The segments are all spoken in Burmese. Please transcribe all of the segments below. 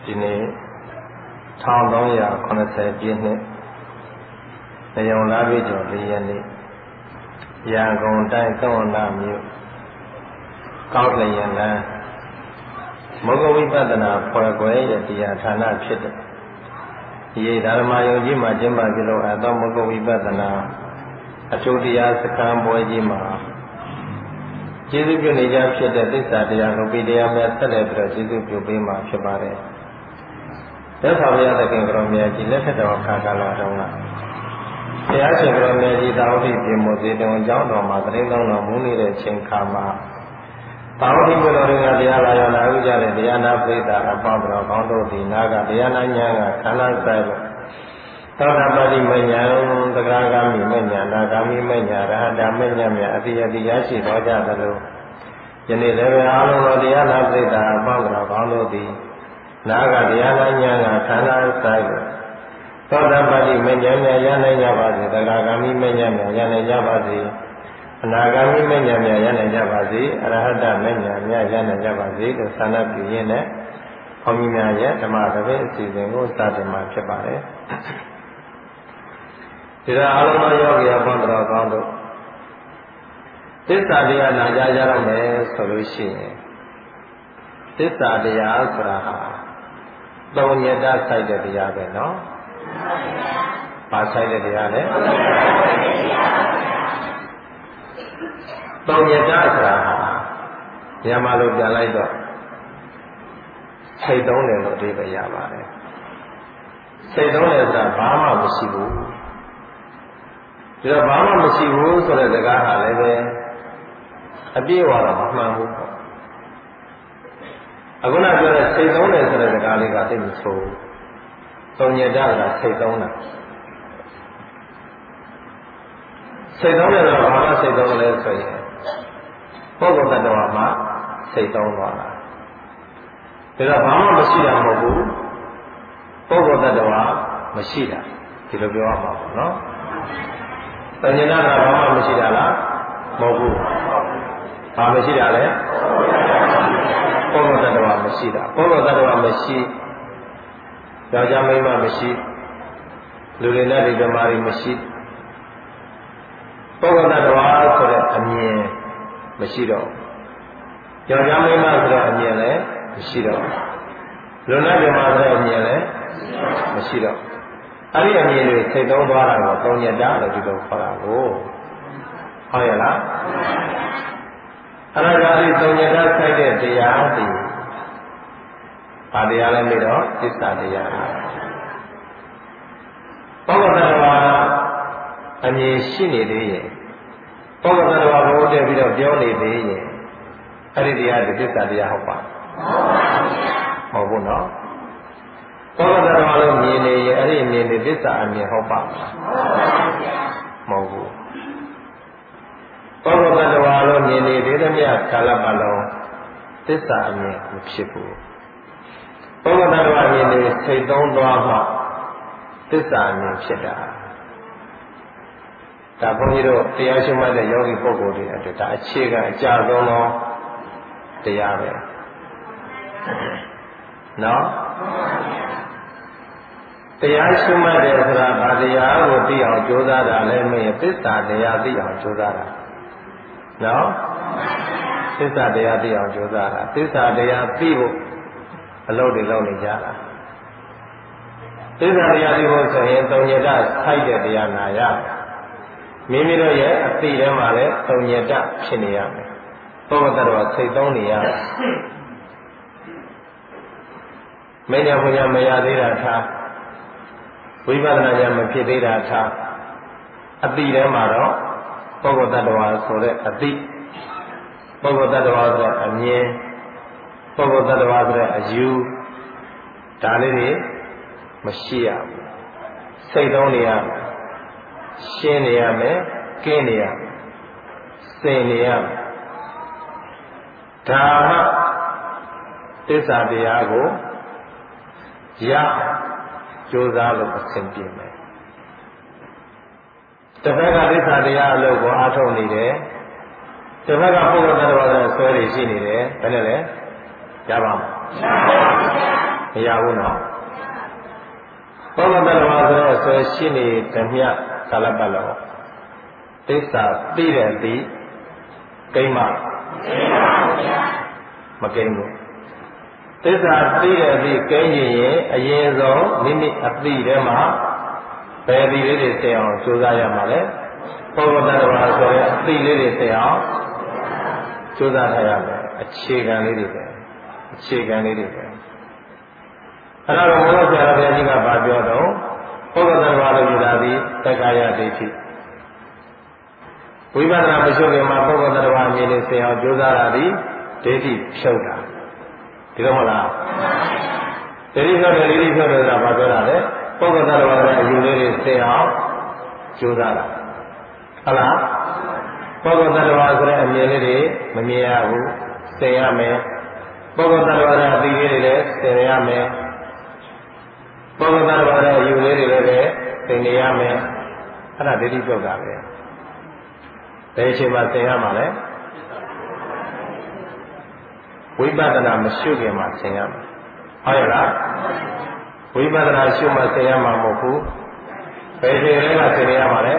ဒီနေ့1380ပြည့်နှစ်နေုံလာပြီကျော်4ရက်နေ့ရန်ကုန်တိုင်းကောင်းနာမြို့ကောက်လျင်လန်းမောဂဝိပဿနာဖွဲ့ခွဲရဲ့တရားဌာနဖြစ်တဲ့ဒီဓမ္မယုံကြီးမှာကျင်းပပြုလုပ်အပ်သောမောဂဝိပဿနာအကျိုးတရားစခန်းပွဲကြီးမှာကျေးဇူးပြုနေကြဖြစ်တဲ့သစ္စာတရားလုံးပိတရားများဆက်လက်ပြီးတော့ကျေးဇူးပြုပေးမှာဖြစ်ပါတယ်။သက်သာဘုရားသခင်ကတော်မြတ်ကြီးလက်ထက်တော်ခါကာလတုန်းကတရားရှင်ကတော်မြတ်ကြီးသာဝတိပြင်မို့စေတုံအကြောင်းတော်မှာတရင်တော်မူနေတဲ့ချိန်ခါမှာသာဝတိကျော်တော်ကတရားလာရောက်လာဥကြတဲ့တရားနာပရိသတ်အပေါင်းတော်ကောင်းတို့ဒီနာကတရားနာညာကခန္ဓာဆိုင်လို့သောတာပတိမညာသဂရဂามိမညာနာဂามိမညာရဟတမညာမြအတိယတိရရှိတော်ကြသလိုယနေ့လည်းအားလုံးသောတရားနာပရိသတ်အပေါင်းတော်ကောင်းတို့ဒီနာကတရားနာညာကခန္ဓာဆိုင်လို့သောတာပတိမညာမြရနိုင်ကြပါစေသဂရဂามိမညာမြရနိုင်ကြပါစေအနာဂามိမညာမြရနိုင်ကြပါစေအရဟတမညာမြရနိုင်ကြပါစေလို့ဆန္ဒပြုရင်းနဲ့ဘုန်းကြီးများရဲ့ဓမ္မသဘင်အစီအစဉ်ကိုစတင်မှာဖြစ်ပါတယ်ဒီတော့အားလုံးသောယောဂီအပေါင်းတော်ကောင်းတို့သစ္စာတရားနာကြရတော့မယ်ဆိုလို့ရှိရင်သစ္စာတရားဆိုတာဟာသုံးညတစိုက်တဲ့တရားပဲနော်ပါစိုက်တဲ့တရားလေသုံးညတဆိုတာဟာမြန်မာလိုပြန်လိုက်တော့စိတ်သုံးတယ်လို့အဓိပ္ပာယ်ရပါတယ်စိတ်သုံးတယ်ဆိုတာဘာမှမရှိဘူးဒီတော့ဘာမှမရှိဘူးဆိုတဲ့စကားဟာလည်းပဲအပြည့်အဝတော့မမှန်ဘူးပေါ့အခုနပြောတဲ့စိတ်သုံးတယ်ဆိုတဲ့စကားလေးကသိမဆိုးသုံးညတကစိတ်သုံးတာစိတ်သုံးတယ်ဆိုတော့ဘာမှစိတ်သုံးလဲဆိုရင်ပုဂ္ဂိုလ်တ attva မှာစိတ်သုံးသွားတာဒါတော့ဘာမှမရှိတာမဟုတ်ဘူးပုဂ္ဂိုလ်တ attva မရှိတာဒီလိုပြောရမှာပေါ့နော်တဏှာကဘာမှမရှိတာလားမဟုတ်ဘူးဘာမရှိတာလဲပုဂ္ဂိုလ်တ attva မရှိတာပုဂ္ဂိုလ်တ attva မရှိယောက်ျားမိန်းမမရှိလူတွေနဲ့ဒီဓမ္မတွေမရှိပုဂ္ဂိုလ်တ attva ဆိုတဲ့အမြင်မရှိတော့ယောက်ျားမိန်းမဆိုတဲ့အမြင်လည်းမရှိတော့လူနဲ့ဓမ္မဆိုတဲ့အမြင်လည်းမရှိတော့အဲ့ဒီအမြင်တွေစိတ်သုံးသွားတာကိုသုံးညတလို့ဒီလိုခေါ်တာကိုဟုတ်ရဲ့လားအဲ့ဒါကြောင့်ဒီသုံးညတဆိုင်တဲ့တရားဒီဘာတရားလဲမေးတော့သစ္စာတရားပုဂ္ဂိုလ်တ attva အမြင်ရှိနေသေးရဲ့ပုဂ္ဂိုလ်တ attva ဘုရားတည်းပြီးတော့ပြောနေသေးရဲ့အဲ့ဒီတရားဒီသစ္စာတရားဟုတ်ပါမဟုတ်ဘူးနော်ပုဂ္ဂိုလ်တ attva လို့မြင်နေရဲ့အဲ့ဒီမြင်နေသစ္စာအမြင်ဟုတ်ပါမဟုတ်ဘူးပုဂ္ဂိုလ်တ attva လို့မြင်နေသေးသမျှကာလပတ်လုံးသစ္စာအမြင်မဖြစ်ဘူးပုဂ္ဂိုလ်တ attva မြင်နေစိတ်သုံးသွားမှသစ္စာအမြင်ဖြစ်တာဒါဘုန်းကြီးတို့တရားရှိမှတ်တဲ့ယောဂီပုဂ္ဂိုလ်တွေအတွက်ဒါအခြေခံအကြဆုံးသောတရားပဲနော်တရားရှိမှတ်တယ်ဆိုတာဗာတရားကိုသိအောင်ကြိုးစားတာလည်းမင်းသစ္စာတရားသိအောင်ကြိုးစားတာနော်သစ္စာတရားသိအောင်ကြိုးစားတာသစ္စာတရားသိဖို့အလုပ်တွေလုပ်နေကြတာသစ္စာတရားသိဖို့ဆိုရင်သုံးညတဆိုင်တဲ့တရားနာရမိမိတို့ရဲ့အသိထဲမှာလည်းသုံးညတဖြစ်နေရမယ်ပုဂ္ဂိုလ်တ attva စိတ်သုံးနေရမညာပညာမရသေးတာထားဝိပဿနာဉာဏ်မဖြစ်သေးတာထားအတိထဲမှာတော့ပုဂ္ဂိုလ်တ attva ဆိုတဲ့အတိပုဂ္ဂိုလ်တ attva ဆိုတဲ့အမြင်ပုဂ္ဂိုလ်တ attva ဆိုတဲ့အယူဒါလေးတွေမရှိရဘူးစိတ်သုံးနေရမယ်ရှင်းနေရမယ်ကင်းနေရမယ်စင်နေရမယ်ဒါမှသစ္စာတရားကိုရကြိုးစားလို့အဆင်ပြေမယ်တစ်ဖက်ကသစ္စာတရားအလုပ်ကိုအားထုတ်နေတယ်တစ်ဖက်ကပုဂ္ဂိုလ်တ attva ဆိုတဲ့ဆွဲတွေရှိနေတယ်ဘယ်နဲ့လဲရပါ့မလားမရဘူးနော်ပုဂ္ဂိုလ်တ attva ဆိုတဲ့ဆိုရှိနေဓမြကာလပတ်လုံးသစ္စာသိတဲ့သိကိမ့်မမကိမ့်ဘူးသစ္စာသိတဲ့သိကိမ့်ရင်အရင်ဆုံးမိမိအသိထဲမှာဘယ်သိလေးတွေသိအောင်ကြိုးစားရမှာလဲပုဂ္ဂိုလ်တ attva ဆိုတဲ့အသိလေးတွေသိအောင်ကြိုးစားထားရမယ်အခြေခံလေးတွေပဲအခြေခံလေးတွေပဲအဲ့တော့ဘုရားဆရာတော်ဘုရားကြီးကဗာပြောတော့ပုဂ္ဂိုလ်တ attva လို့ယူတာဒီသက္ကာယဒိဋ္ဌိဝိပဿနာမရှိခင်မှာပုဂ္ဂိုလ်တ attva အမြင်နဲ့ဆင်အောင်ကြိုးစားတာဒီဒိဋ္ဌိဖြုတ်တာဒီလိုမဟုတ်လားဒိဋ္ဌိဖြုတ်တယ်ဒိဋ္ဌိဖြုတ်တယ်ဆိုတာဗာပြောတာလေပုဂ္ဂိုလ်တ attva ရဲ့အယူလေးတွေဆင်အောင်ကြိုးစားတာဟုတ်လားပုဂ္ဂိုလ်တ attva ဆိုတဲ့အမြင်လေးတွေမမြင်ရဘူးဆင်ရမယ်ပုဂ္ဂိုလ်တ attva ရဲ့အသိလေးတွေလည်းဆင်ရမယ်ပုဂ္ဂိုလ်တ attva ရဲ့အယူလေးတွေလည်းသင်နေရမယ်အဲ့ဒါဒိဋ္ဌိပြုတ်တာပဲဘယ်အချိန်မှသင်ရမှာလဲဝိပဿနာမရှိခင်မှာသင်ရမှာဟုတ်ရဲ့လားဝိပဿနာရှုမှသင်ရမှာမဟုတ်ဘူးဘယ်အချိန်လဲကသင်နေရမှာလဲ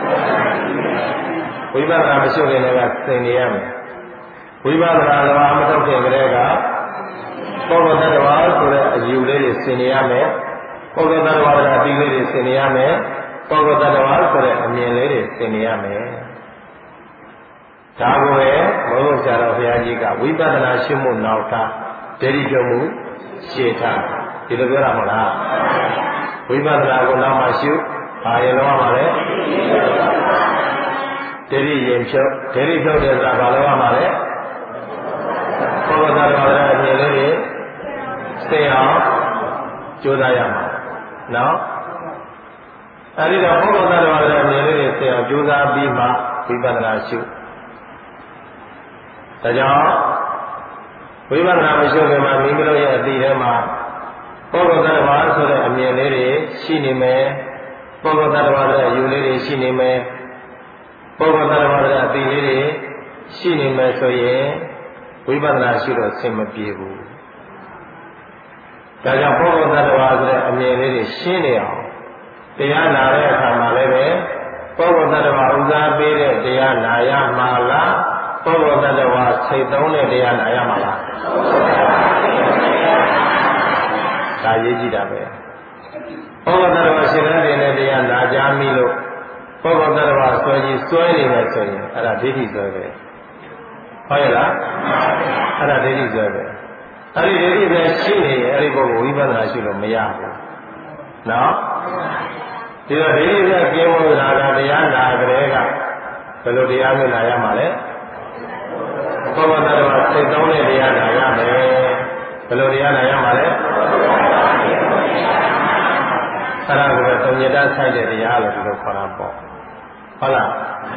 ဝိပဿနာမရှိခင်လည်းကသင်နေရမယ်ဝိပဿနာလောမထုတ်ခင်ကလေးကပုဂ္ဂိုလ်တ attva ဆိုတဲ့အယူလေးတွေသင်နေရမယ်ပုဂ္ဂိုလ်တ attva ကအပြီးလေးတွေသင်နေရမယ်ပုဂ္ဂိုလ်တ attva ဆိုတဲ့အမြင်လေးတွေသင်နေရမယ်ဒါကိုပဲဘုရားဆရာတော်ဘုရားကြီးကဝိပဿနာရှုမှုနောက်တာဒိဋ္ဌိပြုမှုရှေ့ထားဒီလိုပြောတာမဟုတ်လားဝိပဿနာကိုနောက်မှရှုဘာရင်လောက်ရမှာလဲဒိဋ္ဌိရင်ဖြုတ်ဒိဋ္ဌိဖြုတ်တဲ့ဆိုတာဘာလို့ရမှာလဲပုဂ္ဂိုလ်တ attva ရဲ့အမြင်လေးတွေသိအောင်ကြိုးစားရမှာနော်အဲဒီတော့ပုဂ္ဂိုလ်တ attva ရဲ့အမြင်လေးတွေသိအောင်ကြိုးစားပြီးမှဝိပဿနာရှုဒါကြောင့်ဝိပဿနာမရှိခင်မှာမိမိတို့ရဲ့အသိထဲမှာပုဂ္ဂိုလ်တ attva ဆိုတဲ့အမြင်လေးတွေရှိနေမယ်ပုဂ္ဂိုလ်တ attva ရဲ့အယူလေးတွေရှိနေမယ်ပုဂ္ဂိုလ်တ attva ရဲ့အသိလေးတွေရှိနေမယ်ဆိုရင်ဝိပဿနာရှိတော့ဆင်မပြေဘူးဒါကြောင့်ပုဂ္ဂိုလ်တ attva ဆိုတဲ့အမြင်လေးတွေရှင်းနေအောင်တရားနာတဲ့အခါမှာလည်းပဲပုဂ္ဂိုလ်တ attva ဥစားပေးတဲ့တရားနာရမှာလားပုဂ္ဂိုလ်တ attva စိတ်သုံးတဲ့တရားနာရမှာလားဒါရေးကြည့်တာပဲပုဂ္ဂိုလ်တ attva ရှင်တဲ့တရားနာကြမိလို့ပုဂ္ဂိုလ်တ attva ဆွဲကြီးဆွဲနေမယ်ဆိုရင်အဲ့ဒါဒိဋ္ဌိဆွဲပဲဟုတ်ရဲ့လားအဲ့ဒါဒိဋ္ဌိဆွဲပဲအဲ့ဒီဒိဋ္ဌိပဲရှိနေရင်အဲ့ဒီပုဂ္ဂိုလ်ဝိပဿနာရှိလို့မရဘူးနော်ဒီတော့ဒိဋ္ဌိပဲကျင်းဖို့လာတာတရားနာကြတဲ့ကဘယ်လိုတရားမျိုးနာရမှာလဲပုဂ္ဂိုလ်တ attva စိတ်သုံးတဲ့တရားနာရမယ်ဘယ်လိုတရားနာရမှာလဲအဲ့ဒါကိုပဲသုံးညတဆိုင်တဲ့တရားလို့ဒီလိုခေါ်တာပေါ့ဟုတ်လား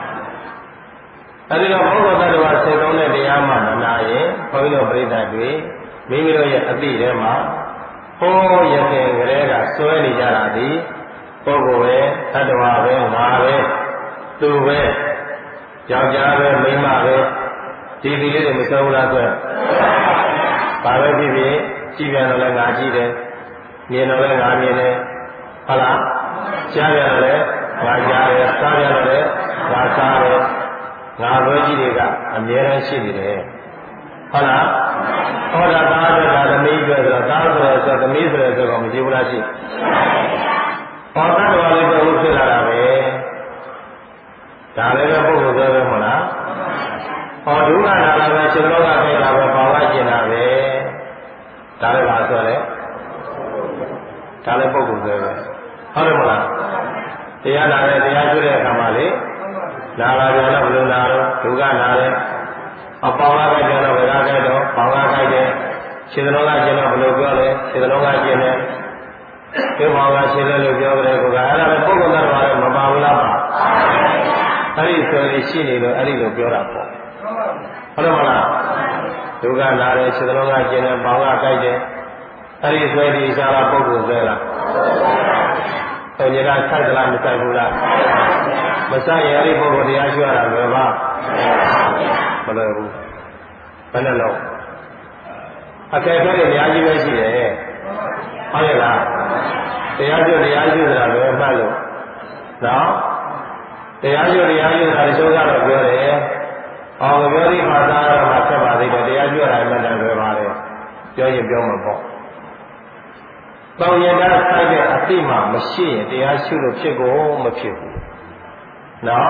အဲဒီတော့ပုဂ္ဂိုလ်တ attva စိတ်သုံးတဲ့တရားမှမနာရင်ဘုန်းကြီးတို့ပြိဿတွေမိမိတို့ရဲ့အသိထဲမှာဟိုးရခင်ကလေးကစွဲနေကြတာဒီပုဂ္ဂိုလ်ပဲတ attva ပဲငါပဲသူပဲယောက်ျားပဲမိန်းမပဲဒီလေးတွေမစွဲဘူးလားဆိုဘာပဲဖြစ်ဖြစ်ကြည့်ပြန်တော့လည်းငါကြည့်တယ်မြင်တော့လည်းငါမြင်တယ်ဟုတ်လားကြားပြန်တော့လည်းငါကြားတယ်စားပြန်တော့လည်းငါစားတယ်ငါဘွဲကြီးတွေကအမြဲတမ်းရှိနေတယ်ဟုတ်လားဟောတာသားတွေဒါသမီးတွေဆိုတော့သားဆိုတော့သမီးဆိုတော့မရှိဘူးလားရှိဟောတာတော်လေးပဲဟုတ်ဖြစ်လာတာပဲဒါလည်းပဲပုဂ္ဂိုလ်ဆိုပဲမဟုတ်လားဟောဒုက္ခနာလာပဲရှင်လောကပြေတာပဲဘာဝကျင်တာပဲဒါလည်းပါဆိုလဲဒါလည်းပုဂ္ဂိုလ်ဆိုပဲဟုတ်တယ်မဟုတ်လားတရားနာတယ်တရားကျွတဲ့အခါမှာလေနာလာကြတော့ဘယ်လိုနာတော့ဒုက္ခနာတယ်အပေါင်းကားကြတော့ဝေဒနာကြတော့ပေါင်းကားကြတယ်ခြေသလုံးကကျင်တော့ဘယ်လိုပြောလဲခြေသလုံးကကျင်တယ်ဒီပေါင်းကားခြေသလုံးလို့ပြောကြတယ်ကိုကအဲ့ဒါပဲပုဂ္ဂိုလ်တော်တော်မပါဘူးလားပါအဲ့ဒီဆိုရင်ရှိနေတော့အဲ့ဒီလိုပြောတာပေါ့ဟုတ်တယ်မလားဒုက္ခနာတယ်ခြေသလုံးကကျင်တယ်ပေါင်းကားကြိုက်တယ်အဲ့ဒီဆိုရင်ရှားတာပုဂ္ဂိုလ်ဆိုလားဆိုကြတာဆိုင်သလားမဆိုင်ဘူးလားမဆိုင်ရတဲ့ပုဂ္ဂိုလ်တရားရှိရတာလွယ်ပါမလွယ်ဘူးဘယ်နဲ့လို့အခက်အခဲတွေအများကြီးပဲရှိတယ်ဟုတ်ရဲ့လားတရားကျတရားကျဆိုတာပဲမှတ်လို့နော်တရားကျတရားကျတာကျိုးကတော့ပြောတယ်အောင်ပြောပြီးမှသာတော့မှဆက်ပါသေးတယ်တရားကျတာမှတ်တယ်ပဲပါလေပြောရင်ပြောမှာပေါ့တောင်းရတာဆိုင်တဲ့အသိမှမရှိရင်တရားရှုလို့ဖြစ်ကိုမဖြစ်ဘူးနော်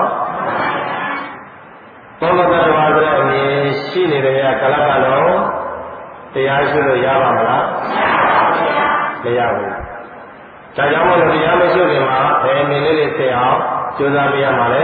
ဘောဂတ္တဝါဆိုတဲ့အမြင်ရှိနေတဲ့ကလပ်ကလုံးတရားရှုလို့ရပါမလားမရဘူးဒါကြောင့်မို့လို့တရားမရှုခင်မှာဘယ်မြင်လေးတွေသိအောင်ကြိုးစားပြရမှာလဲ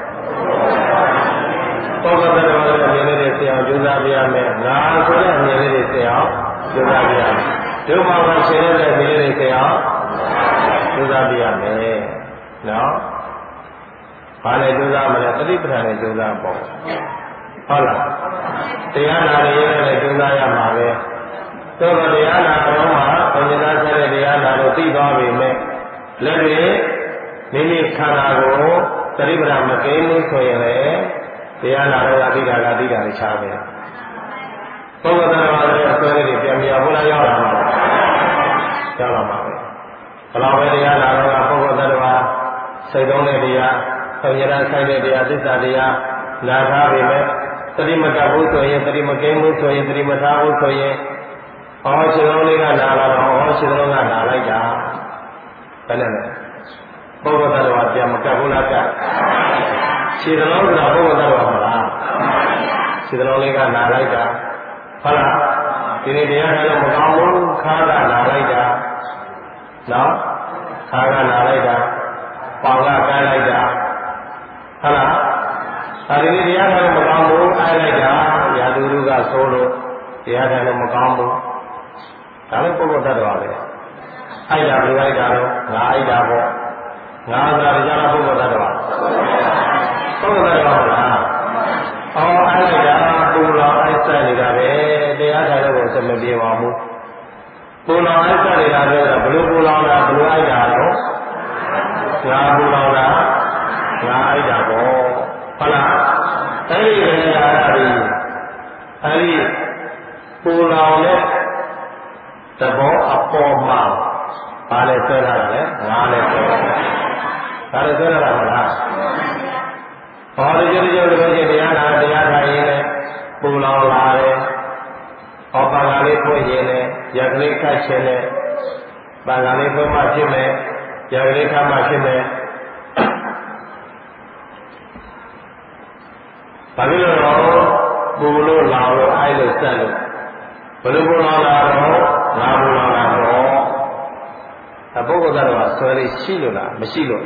ဘောဂတ္တဝါဆိုတဲ့အမြင်လေးတွေသိအောင်ကြိုးစားပြရမယ်ငါဆိုတဲ့အမြင်လေးတွေသိအောင်ကြိုးစားပြရမယ်ဒုက္ခမှာရှင်တဲ့အမြင်လေးတွေသိအောင်ကြိုးစားပြရမယ်နော်ဘာလဲကြိုးစားမလဲသတိပဋ္ဌာန်နဲ့ကြိုးစားပေါ့ဟုတ်လားတရားနာရရင်လည်းကြိုးစားရမှာပဲသို့တော့တရားနာတော့မှဘုရားဆက်တဲ့တရားနာလို့သိသွားပြီမဲ့လက်တွေမိမိခန္ဓာကိုသတိပဋ္ဌာန်မကင်းဘူးဆိုရင်လည်းတရားနာတော့အသိတာကသိတာချားပဲပုဂ္ဂိုလ်တော်ဘာလဲအစွဲလေးတွေပြန်ပြဘုရားရောက်လာမှာရောက်လာမှာပဲဘယ်လောက်ပဲတရားနာတော့ပုဂ္ဂိုလ်တော်ဘာစိတ်သုံးတဲ့တရားဆံရတာဆိုင်တဲ့တရားသစ္စာတရားနာထားပြီမဲ့သတိမကပ်ဘူးဆိုရင်သတိမကင်းဘူးဆိုရင်သတိမထားဘူးဆိုရင်ရှင်လုံးလေးကနာလာတော့ရှင်လုံးကနာလိုက်တာဘယ်နဲ့လဲပုဂ္ဂိုလ်တော်ပြန်မကပ်ဘူးလားကရှင်လုံးကပုဂ္ဂိုလ်တော်မလားရှင်လုံးလေးကနာလိုက်တာဟုတ်လားဒီနေ့တရားနာလို့မကောင်းဘူးခါကနာလိုက်တာနော်ခါကနာလိုက်တာပေါင်ကကမ်းလိုက်တာဟုတ်လားအဲဒီနေ့တရားနာလို့မကောင်းဘူးအားလိုက်တာရာသူလူကဆိုးလို့တရားနာလို့မကောင်းဘူးဒါလည်းပုဂ္ဂိုလ်တ attva ပဲအိုက်တာဘယ်လိုက်တာတော့ငါအိုက်တာပေါ့ငါဆိုတာကြားတာပုဂ္ဂိုလ်တ attva ပုဂ္ဂိုလ်တ attva လားအော်အိုက်လိုက်တာပူလောင်အိုက်ဆက်နေတာပဲတရားထိုင်လို့စမပြေပါဘူးပူလောင်အိုက်ဆက်နေတာပဲဘယ်လိုပူလောင်တာဘယ်လိုအိုက်တာတော့ငါပူလောင်တာငါအိုက်တာပေါ့ဟုတ်လားအဲ့ဒီပဲအဲ့ဒီပူလောင်တဲ့သဘောအပေါ်မှာဘာလဲဆွဲထားတာလဲငါလဲဆွဲထားတာဒါလည်းဆွဲထားတာမလားဟောဒီကြိုးကြိုးလို့ချင်းတရားနာတရားထိုင်ရင်လည်းပူလောင်လာတယ်ဟောပါဠိလေးဖွင့်ရင်လည်းရက်ကလေးခတ်ခြင်းနဲ့ပါဠိလေးဖွင့်မှဖြစ်မယ်ရက်ကလေးခတ်မှဖြစ်မယ်ဘာဖြစ်လို့တော့ပူလို့လောင်လို့အိုက်လို့ဆက်လို့ဘယ်လိုပူလောင်လာတော့ငါပူလောင်လာတော့အပုဂ္ဂိုလ်တော်ဆွဲလေးရှိလို့လားမရှိလို့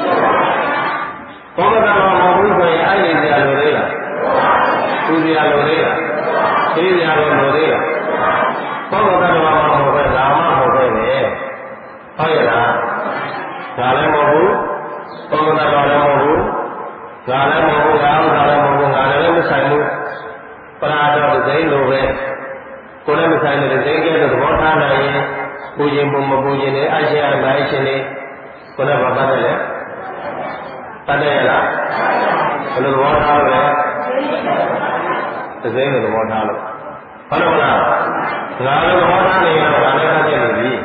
ပုဂ္ဂိုလ်တော်မဟုတ်ဘူးဆိုရင်အိုက်နေကြလို့လေလားပူကြလို့လေလားသိကြလို့လေလားပုဂ္ဂိုလ်တော်မဟုတ်ပဲဒါမှမဟုတ်ပဲလေဟုတ်ရဲ့လားဒါလည်းမဟုတ်ဘူးပုဂ္ဂိုလ်တော်လည်းမဟုတ်ဘူးဒါလည်းမဟုတ်ဘူးဒါလည်းမဟုတ်ဘူးငါလည်းမဆိုင်ဘူးပရာတော်သိလို့ပဲကိုယ်လည်းမဆိုင်တဲ့သိကျတဲ့သဘောထားနိုင်ရင်ပူခြင်းပုံမပူခြင်းနဲ့အရှင်အလိုက်ရှင်နဲ့ကိုယ်လည်းဘာပတ်တယ်လဲပတ်တယ်ရလားဘယ်လိုသဘောထားလို့လဲသိတဲ့သဘောထားလို့ဟုတ်လို့လားငါလည်းသဘောထားနေတော့ဒါလည်းပတ်တယ်ပြီ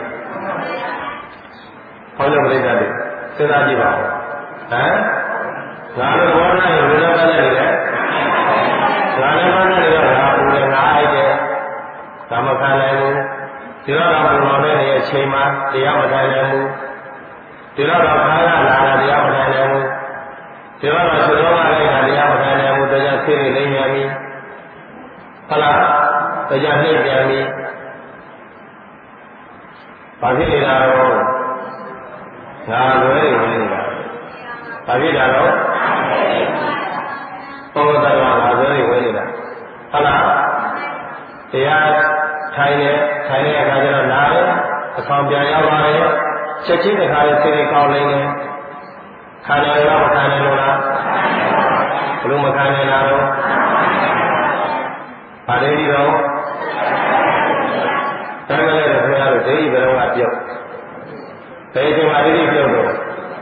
ဟောလို့ပြိတ္တာတွေစဉ်းစားကြည့်ပါဦးဟမ်ငါလည်းဘောနာရင်ဘယ်လိုပတ်တယ်လဲငါလည်းပတ်တယ်တော့ငါပူတယ်ငါအိုက်တယ်ဒါမခံနိုင်ဘူးဒီတော့ပူလောင်တဲ့အချိန်မှာတရားမထိုင်နိုင်ဘူးဒီတော့ခါကလာတာတရားမထိုင်နိုင်ဘူးဒီတော့ဆွေတော်ကလည်းတရားမထိုင်နိုင်ဘူးတရားဆေးနေလိမ့်မယ်ပြီဟုတ်လားတရားနှိပ်ပြန်ပြီဘာဖြစ်နေတာတော့ငါလွဲနေနေတာဘာဖြစ်တာတော့ပုဂ္ဂိုလ်တော်ကငါလွဲနေဝင်နေတာဟုတ်လားတရားထိုင်တဲ့အခါကျတော့နားတယ်အဆောင်ပြန်ရောက်လာတယ်ချက်ချင်းတစ်ခါလေးစိတ်ကောင်းလိုက်တယ်ခါတယ်တော့မခံနိုင်လို့လားဘလို့မခံနိုင်တာတော့ဗာလေဒီတော့တန်းကြတဲ့ခင်ဗျားတို့ဒိဋ္ဌိဘယ်တော့ကပြုတ်ဘယ်ချိန်မှာဒိဋ္ဌိပြုတ်တော့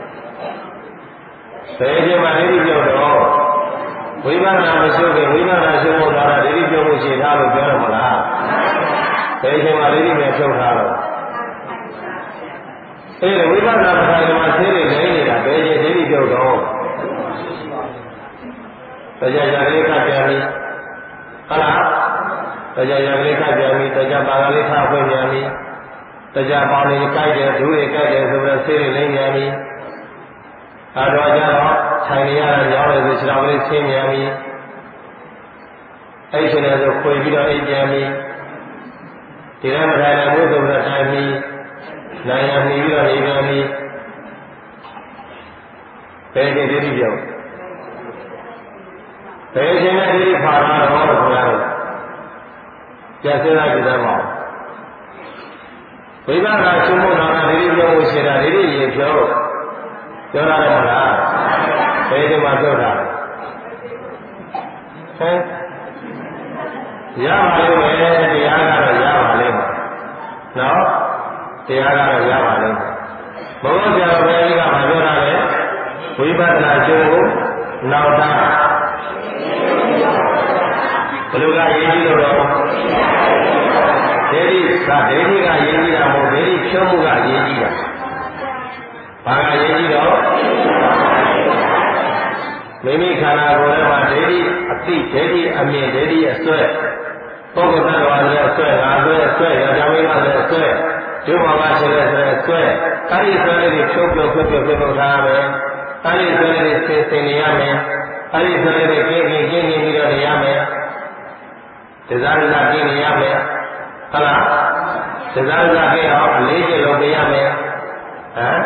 ဘယ်ချိန်မှာဒိဋ္ဌိပြုတ်တော့ဝိပဿနာမရှိခင်ဝိပဿနာရှုဖို့တော့ဒိဋ္ဌိပြုတ်လို့ရှိထားလို့ပြောရမလားဘယ်ချိန်မှာဒိဋ္ဌိနဲ့ဖြုတ်ထားတော့ဝိပဿနာပဋ္ဌာန်းမှာသိနေနေတာဘယ်ချင်းဒိဋ္ဌိပြုတ်တော့တရားကြလေးခတ်ပြန်ပြီဟုတ်လားတရားကြလေးခတ်ပြန်ပြီတရားပါကလေးထားဖွင့်ပြန်ပြီတရားပေါင်းလေးကြိုက်တယ်ဒူးတွေကြိုက်တယ်ဆိုတော့သိနေပြန်ပြီအဲတော့ကျတော့ဆိုင်နေရတဲ့ကြောင်းလေးဆိုခြေတော်လေးဆင်းပြန်ပြီအဲ့ဒီနဲ့ဆိုခွေပြီးတော့အိပ်ပြန်ပြီဒီထဲမှာလည်းဘုသုဘတိုင်ပြီနိုင်ရနေပြီးတော့နေပြန်ပြီဘယ်ချင်းဒိဋ္ဌိပြောဘယ်ချင်းနဲ့ဒိဋ္ဌိဖာတာတော့ဘုရားတို့ကျက်စင်းလိုက်ကြည့်ပါဝိပဿနာရှုမှုနာဒိဋ္ဌိပြောလို့ရှိတာဒိဋ္ဌိရေပြောရတယ်မလားဘယ်ဒီမှာပြောတာဟဲ့ရပါလိမ့်မယ်တရားကတော့ရပါလိမ့်မယ်နော်တရားကတော့ရပါလိမ့်မယ်ဘုရားဆရာတော်ဘုရားကြီးကမပြောတာလေဝိပဿနာရှုဖို့နောက်တာဘယ်လိုကရေးကြည့်လို့တော့ဒိဋ္ဌိကရေးကြည့်တာမဟုတ်ဒိဋ္ဌိဖြုံးမှုကရေးကြည့်တာဘာကရေးကြည့်တော့မိမိခန္ဓာကိုယ်ထဲမှာဒိဋ္ဌိအသိဒိဋ္ဌိအမြင်ဒိဋ္ဌိအစွဲပုဂ္ဂိုလ်သတ္တဝါတွေအစွဲငါစွဲအစွဲယောက်ျားမိန်းမတွေအစွဲဒုမောဟရှိတဲ့ဆိုတဲ့အစွဲအဲ့ဒီစွဲလေးတွေဖြုတ်ဖြုတ်ဖြုတ်ဖြုတ်ဖြုတ်ထားရမယ်အဲ့ဒီစွဲလေးတွေဆင်နေရမယ်အဲ့ဒီစွဲလေးတွေကင်းပြီးတော့နေရမယ်ဒီစားရကင်းနေရမယ်ဟုတ်လားဒီစားရကင်းတော့အလေးကျလုံးပြရမယ်ဟမ်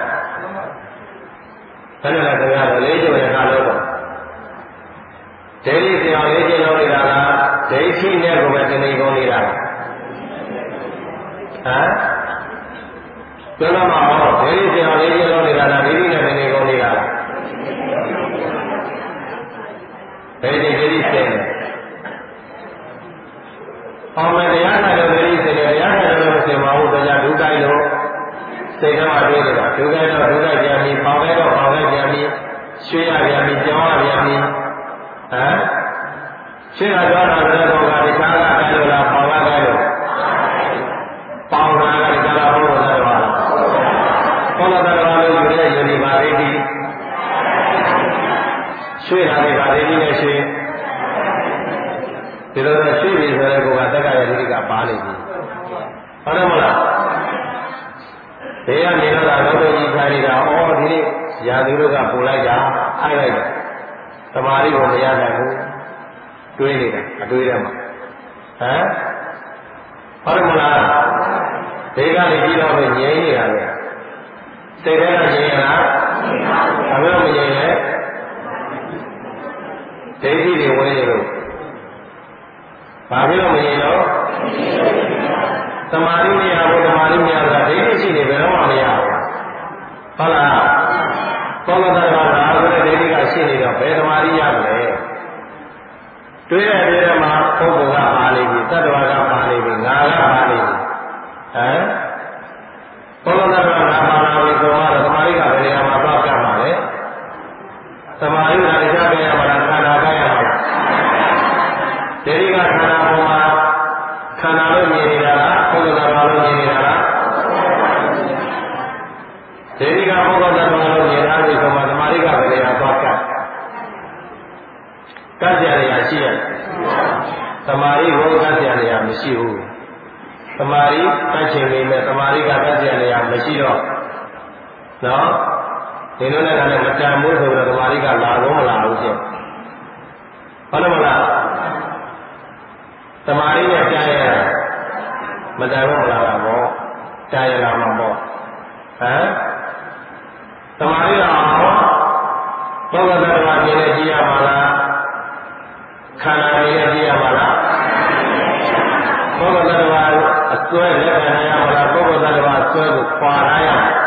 ဘယ်လိုလဲခင်ဗျားတို့လေးကျတဲ့ခါလို့တော့ဒိဋ္ဌိပြောင်းလေးကျလုံးနေတာလားဒိဋ္ဌိနဲ့ကိုပဲတဏှိကုန်နေတာဟမ်ပြောတော့မှာဟောဒိဋ္ဌိပြောင်းလေးကျလုံးနေတာလားဒိဋ္ဌိနဲ့တဏှိကုန်နေတာလားဒိဋ္ဌိစင်ဟောမယ်တရားနာလို့ဒိဋ္ဌိစင်တယ်တရားနာလို့မစင်ပါဘူးတရားဒုက္ခိုက်လို့စိတ်ထဲမှာတွေးနေတာဒုက္ခိုက်တော့ဒုက္ခိုက်ပြန်ပြီးပေါင်းလိုက်တော့ပေါင်းလိုက်ပြန်ပြီးရွှေရပြန်ပြီးကြောင်းရပြန်ပြီးဟမ်ရှင်းတာကြောတာတဲ့ဘောကဒီကားကတိုင်းလို့လားပေါင်းလာတယ်လို့ပေါင်းလာတဲ့ကားဘုရားတော်ပါလားဘုရားတော်လို့ယူတဲ့ယုံကြည်ပါလိမ့်ဒီရွှေတာတွေပါလိမ့်ဒီနဲ့ရွှေဒီလိုရွှေပြီဆိုတဲ့ကောကတက္ကရာတိကပါလိမ့်ဒီဟုတ်တယ်မလားဘေးကနေတော့လောကကြီးခိုင်းနေတာဩဒီနေ့ရာသူတို့ကပူလိုက်တာအိုက်လိုက်တာသမာဓိကိုမရနိုင်ဘူးတွေးနေတာအတွေးထဲမှာဟမ်ဟုတ်တယ်မလားဘေးကနေပြီးတော့ငြိမ်းနေတာလေစိတ်ထဲကငြိမ်းရလားဘာလို့မငြိမ်းလဲဒိဋ္ဌိတွေဝင်နေလို့ဘာဖြစ်လို့မငြိမ်းတော့သမာဓိမရဘူးသမာဓိမရတာဒိဋ္ဌိရှိနေဘယ်တော့မှမရဘူးဟုတ်လားသောတာပန်ကဆိုတဲ့ဒိဋ္ဌိကရှိနေတော့ဘယ်သမာဓိရမလဲတွေးတဲ့နေရာမှာပုဂ္ဂိုလ်ကပါလိမ့်ပြီတတ္တဝါကပါလိမ့်ပြီငါကပါလိမ့်ပြီသောတာပန်ကပါလာပြီဆိုတော့သမာဓိကဘယ်နေရာမှာသွားပြမှာလဲသမာဓိကတရားပြရမှာလားခန္ဓာပြရမှာလားဒိဋ္ဌိကခန္ဓာပေါ်မှာခန္ဓာလို့မြင်နေတာလားပုဂ္ဂိုလ်သဘာဝလို့မြင်နေတာလားဒိဋ္ဌိကပုဂ္ဂိုလ်သဘာဝလို့မြင်တာဒီဆိုမှသမာဓိကဘယ်နေရာသွားကတ်ကြရရရှိရသမာဓိကိုကတ်ကြရရမရှိဘူးသမာဓိကတ်ချင်နေမဲ့သမာဓိကကတ်ကြရရမရှိတော့နော်ဒီလိုနဲ့ကလည်းမတန်မိုးဆိုတော့သမာဓိကလာတော့မလာဘူးရှင်ဟုတ်တယ်မလားသမာဓိနဲ့ကြားရတာမတန်တော့မလာတာပေါ့ကြားရတာမှာပေါ့ဟမ်သမာဓိကဘောဂတ္တဝါကျင်းနေကြည့်ရမှာလားခန္ဓာရည်ကြည့်ရမှာလားဘောဂတ္တဝါအစွဲလက်ခံရမှာလားဘောဂတ္တဝါအစွဲကိုခွာရရမှာ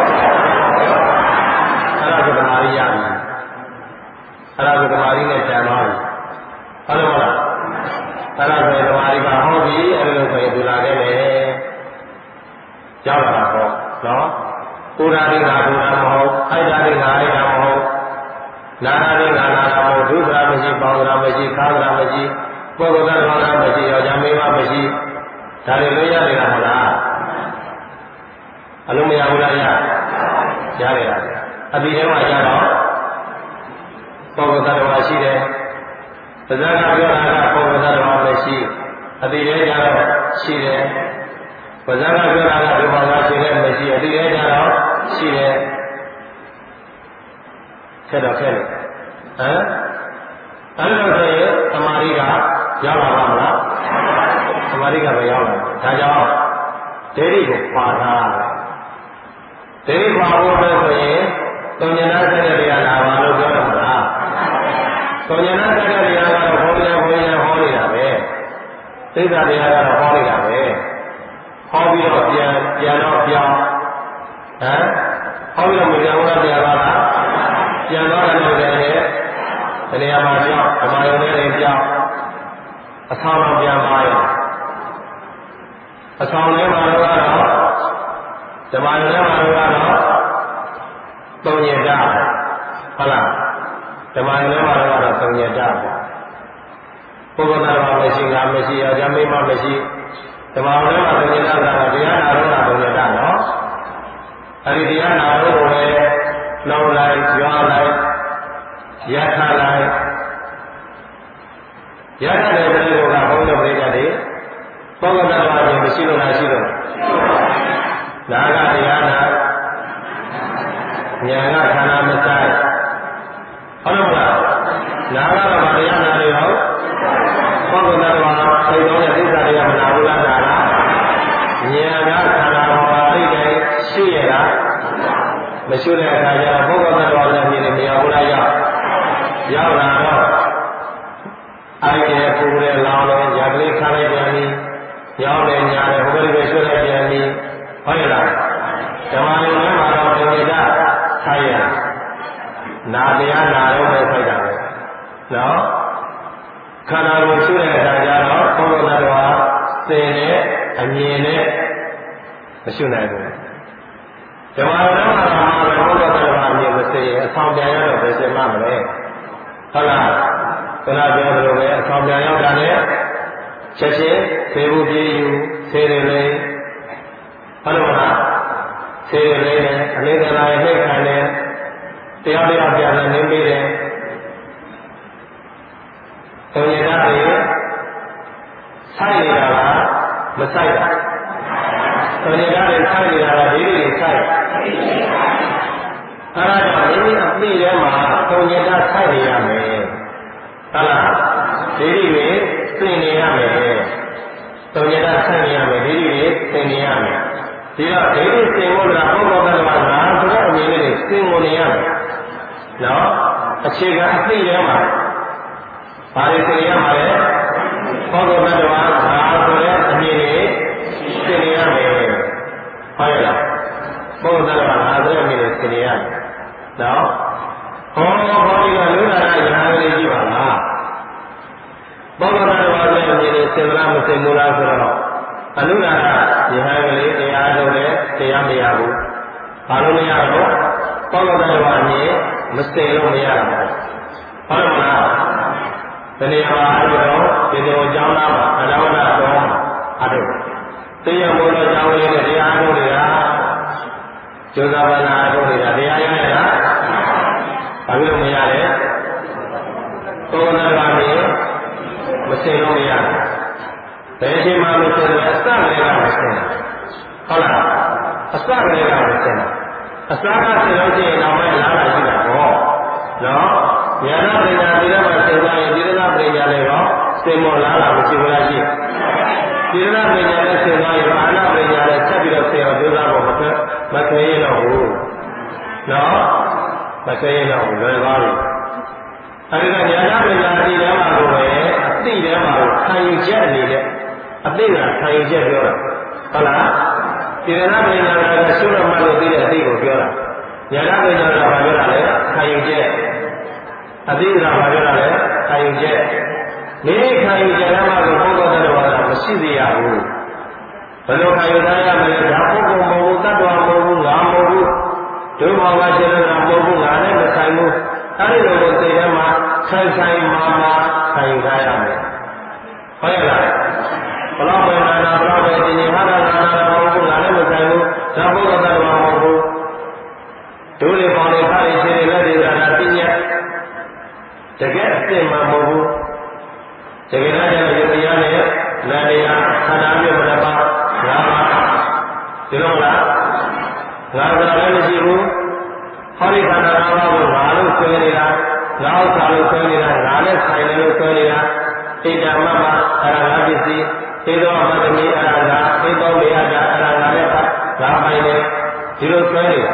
အဲ့ဒါကသမာဓိရပြီအဲ့ဒါကသမာဓိနဲ့ကြံသွားပြီဟုတ်တယ်မလားအဲ့ဒါဆိုရင်သမာဓိကဟောပြီအဲ့လိုဆိုရင်သူလာခဲ့မယ်ရောက်လာတော့နော်ပူရာတိငါပူရာမဟုတ်အိုက်တာတိငါအိုက်တာမဟုတ်နာရာတိငါနာရာမဟုတ်ဒုစရာမရှိပေါင်းစရာမရှိခါစရာမရှိပုဂ္ဂိုလ်သတ္တဝါမရှိယောက်ျားမိန်းမမရှိဒါတွေလွှဲရနေတာမလားအလုံးမရဘူးလားရရတယ်အတိထဲမှာကြတော့ပုဂ္ဂိုလ်သတ္တဝါရှိတယ်ပါဇက်ကပြောတာကပုဂ္ဂိုလ်သတ္တဝါမရှိအတိထဲကြတော့ရှိတယ်ပါဇက်ကပြောတာကဒီဘာသာရှိတယ်မရှိအတိထဲကြတော့ရှိတယ်ခက်တော့ခက်လို့အဲ့လိုဆိုရင်သမာဓိကရောက်လာပါမလားသမာဓိကပဲရောက်လာဒါကြောင့်ဒိဋ္ဌိကိုပါတာဒိဋ္ဌိပါဖို့ပဲဆိုရင်တုံဉ္ဇနာဆက်တဲ့တရားလာပါလို့ပြောရမှာလားတုံဉ္ဇနာဆက်တဲ့တရားကတော့ဘုရားဟောနေတာပဲသိက္ခာတရားကတော့ဟောနေတာပဲဟောပြီးတော့ပြန်တော့ပြောင်းဟောပြီးတော့မြေဝါဒတရားပါလားပြန်သွားတယ်လို့လည်းဒီနေရာမှာပြောင်းဓမ္မယုံနဲ့လည်းပြောင်းအဆောင်တော်ပြန်ပါရောအဆောင်ထဲမှာတော့ဓမ္မယုံထဲမှာတော့သုံးညတာဟုတ်လားဓမ္မယုံထဲမှာတော့သုံးညတာပုဂ္ဂိုလ်သားတော်မရှိငါမရှိယောက်ျားမိန်းမမရှိဓမ္မယုံထဲမှာသုံးညတာကတရားနာတော့သုံးညတာနော်အဲ့ဒီတရားနာတော့ကိုလည်းနှောင်းလိုက်ရွာလိုက်ရထားလိုက်ရထားတဲ့ပုဂ္ဂိုလ်ကဘုန်းတော်ပြိတ္တတွေပုဂ္ဂိုလ်သားတော်ချင်းမရှိလို့လားရှိလို့နာကတရားနာဉာဏ်ကခန္ဓာမဆိုင်ဟုတ်လို့မလားနာကတော့တရားနာတွေရောပုဂ္ဂိုလ်သားတော်စိတ်တော်တဲ့သိစ္စာတွေကမနာဘူးလားနာလားဉာဏ်ကခန္ဓာပေါ်မှာသိတယ်ရှိရလားမရှိတဲ့အခါကျတော့ပုဂ္ဂိုလ်သတ္တဝါလည်းမြင်နေမရဘူးလားရောက်လာတော့အဲ့ဒီပူရဲလောင်းလဲရကလေးခါလိုက်ပြန်ပြီရောက်တယ်ညာတယ်ဟိုဘက်ပဲဆွဲလိုက်ပြန်ပြီဟုတ်ရဲ့လားဓမ္မယုံထဲမှာတော့ဒီကဆိုင်ရနာတရားနာတော့ပဲဆိုင်တာပဲနော်ခန္ဓာကိုရှိတဲ့အခါကျတော့ပုဂ္ဂိုလ်သတ္တဝါသင်နဲ့အမြင်နဲ့မရှိနိုင်ဘူးဓမ္မတော်မှာဘုရားတော်မြင်မစေအဆောင်ပြန်ရတော့ဘယ်စင်မှမလဲဟုတ်လားခဏပြောသလိုပဲအဆောင်ပြန်ရောက်တာနဲ့ချက်ချင်းသေဘူးပြေးယူသေတယ်လေဟုတ်လို့လားသေတယ်လေအလေးကလာရဲ့နှိမ့်ခံတယ်တရားပြန်နေနေပေးတယ်သုံးရတာတွေဆိုင်နေတာလားမဆိုင်တာသုံးရတာတွေဆိုင်နေတာလားဒီလိုဆိုင်အဲ့ဒါကြောင့်ဒီအပိထဲမှာသုံးညတာဆိုင်နေရမယ်ဟုတ်လားဒီတွေသိနေရမယ်သုံးညတာဆိုင်နေရမယ်ဒီတွေသိနေရမယ်ဒီတော့ဒီတွေသိဖို့ကပုဂ္ဂိုလ်သတ္တဝါငါဆိုတဲ့အမြင်လေးသိဖို့နေရမယ်နော်အခြေခံအပိထဲမှာဘာတွေသိရမှာလဲပုဂ္ဂိုလ်သတ္တဝါငါဆိုတဲ့အမြင်လေးသိနေရမယ်ဟုတ်ရဲ့လားပုဂ္ဂိုလ်သတ္တဝါငါဆိုတဲ့အမြင်လေးသိနေရမယ်နော်ဟောဒီကလူနာရညာလေးကြည့်ပါလားပုဂ္ဂိုလ်သတ္တဝါရဲ့အမြင်လေးသိမလားမသိဘူးလားဆိုတော့အနုနာကယဟန်ကလေးတရားထုတ်တယ်တရားမရဘူးဘာလို့မရတော့ပုဂ္ဂိုလ်သတ္တဝါအမြင်မသိလို့မရဘူးဟုတ်တယ်မလားတဏှာအားလို့ဒီလိုအကြောင်းသားမှာအလောနာတော်အထုသိရမို့လို့ကြောင်းလေးနဲ့တရားထုတ်နေတာကျိုးစားပါလားထုတ်နေတာတရားရရလားဘာလို့မရလဲသောနာပါနေမသိလို့မရဘယ်အချိန်မှမသိလို့အစကလေးကမသိဟုတ်လားအစကလေးကမသိအစကသိလို့ရှိရင်တော့ပဲလားလာရှိတာပေါ့နော်ဉာဏပညာဒီထဲမှာသိသွားရင်ဒီရဏပညာလည်းတော့သိမောလားလာမရှိဘူးလားရှိဒီရဏပညာလည်းသိသွားရင်အာနာပညာလည်းဆက်ပြီးတော့သိအောင်ကြိုးစားဖို့မခဲရတော့ဘူးနော်မခဲရတော့ဘူးလွယ်သွားပြီအဲဒီကဉာဏပညာဒီထဲမှာကိုပဲအသိထဲမှာခံယူချက်အနေနဲ့အသိကခံယူချက်ပြောတာဟုတ်လားဒီရဏပညာကရှုရမှလို့သိတဲ့အသိကိုပြောတာဉာဏပညာကဘာပြောတာလဲခံယူချက်အသိကဘာပြောတာလဲခံယူချက်ဒီခံယူချက်ထဲမှာကိုပုဂ္ဂိုလ်သတ္တဝါကမရှိသေးရဘူးဘယ်လိုခံယူထားရမလဲဒါပုဂ္ဂိုလ်မဟုတ်ဘူးတ attva မဟုတ်ဘူးငါမဟုတ်ဘူးဒုမောကစေတနာမဟုတ်ဘူးငါနဲ့မဆိုင်ဘူးအဲဒီလိုကိုသိထဲမှာဆိုင်မာခံယူထားရမယ်ဟုတ်ရဲ့လားဘလောက်ပဲနာနာဘလောက်ပဲဒီနေ့ဟာနာနာမဟုတ်ဘူးငါနဲ့မဆိုင်ဘူးဒါပုဂ္ဂိုလ်သတ္တစစ်မှာမဟုတ်ဘူးတကယ်တော့ယုတ်တရားနဲ့နာတရားခန္ဓာမျိုးမတပါငါပါဒီလိုလားငါကလည်းမရှိဘူးဟောဒီခန္ဓာ၅ပါးကိုငါလို့ဆွဲနေတာငါဥစ္စာလို့ဆွဲနေတာငါနဲ့ဆိုင်တယ်လို့ဆွဲနေတာဣဒ္ဓမမအဲ့ဒါငါပစ္စည်းသေသောအမတ္တမိအဲ့ဒါငါသေသောမေယတာအဲ့ဒါငါနဲ့ငါပိုင်တယ်ဒီလိုဆွဲနေတာ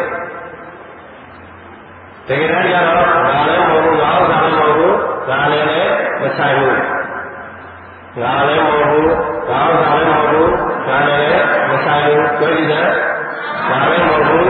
တကယ်တမ်းကျတော့ငါလည်းမဟုတ်ဘူးငါဥစ္စာလည်းမဟုတ်ဘူးငါလည်းမဆိုင်ဘူးငါလည်းမဟုတ်ဘူးငါဥစ္စာလည်းမဟုတ်ဘူးငါလည်းမဆိုင်ဘူးပြောကြည့်တယ်ငါလည်းမဟုတ်ဘူး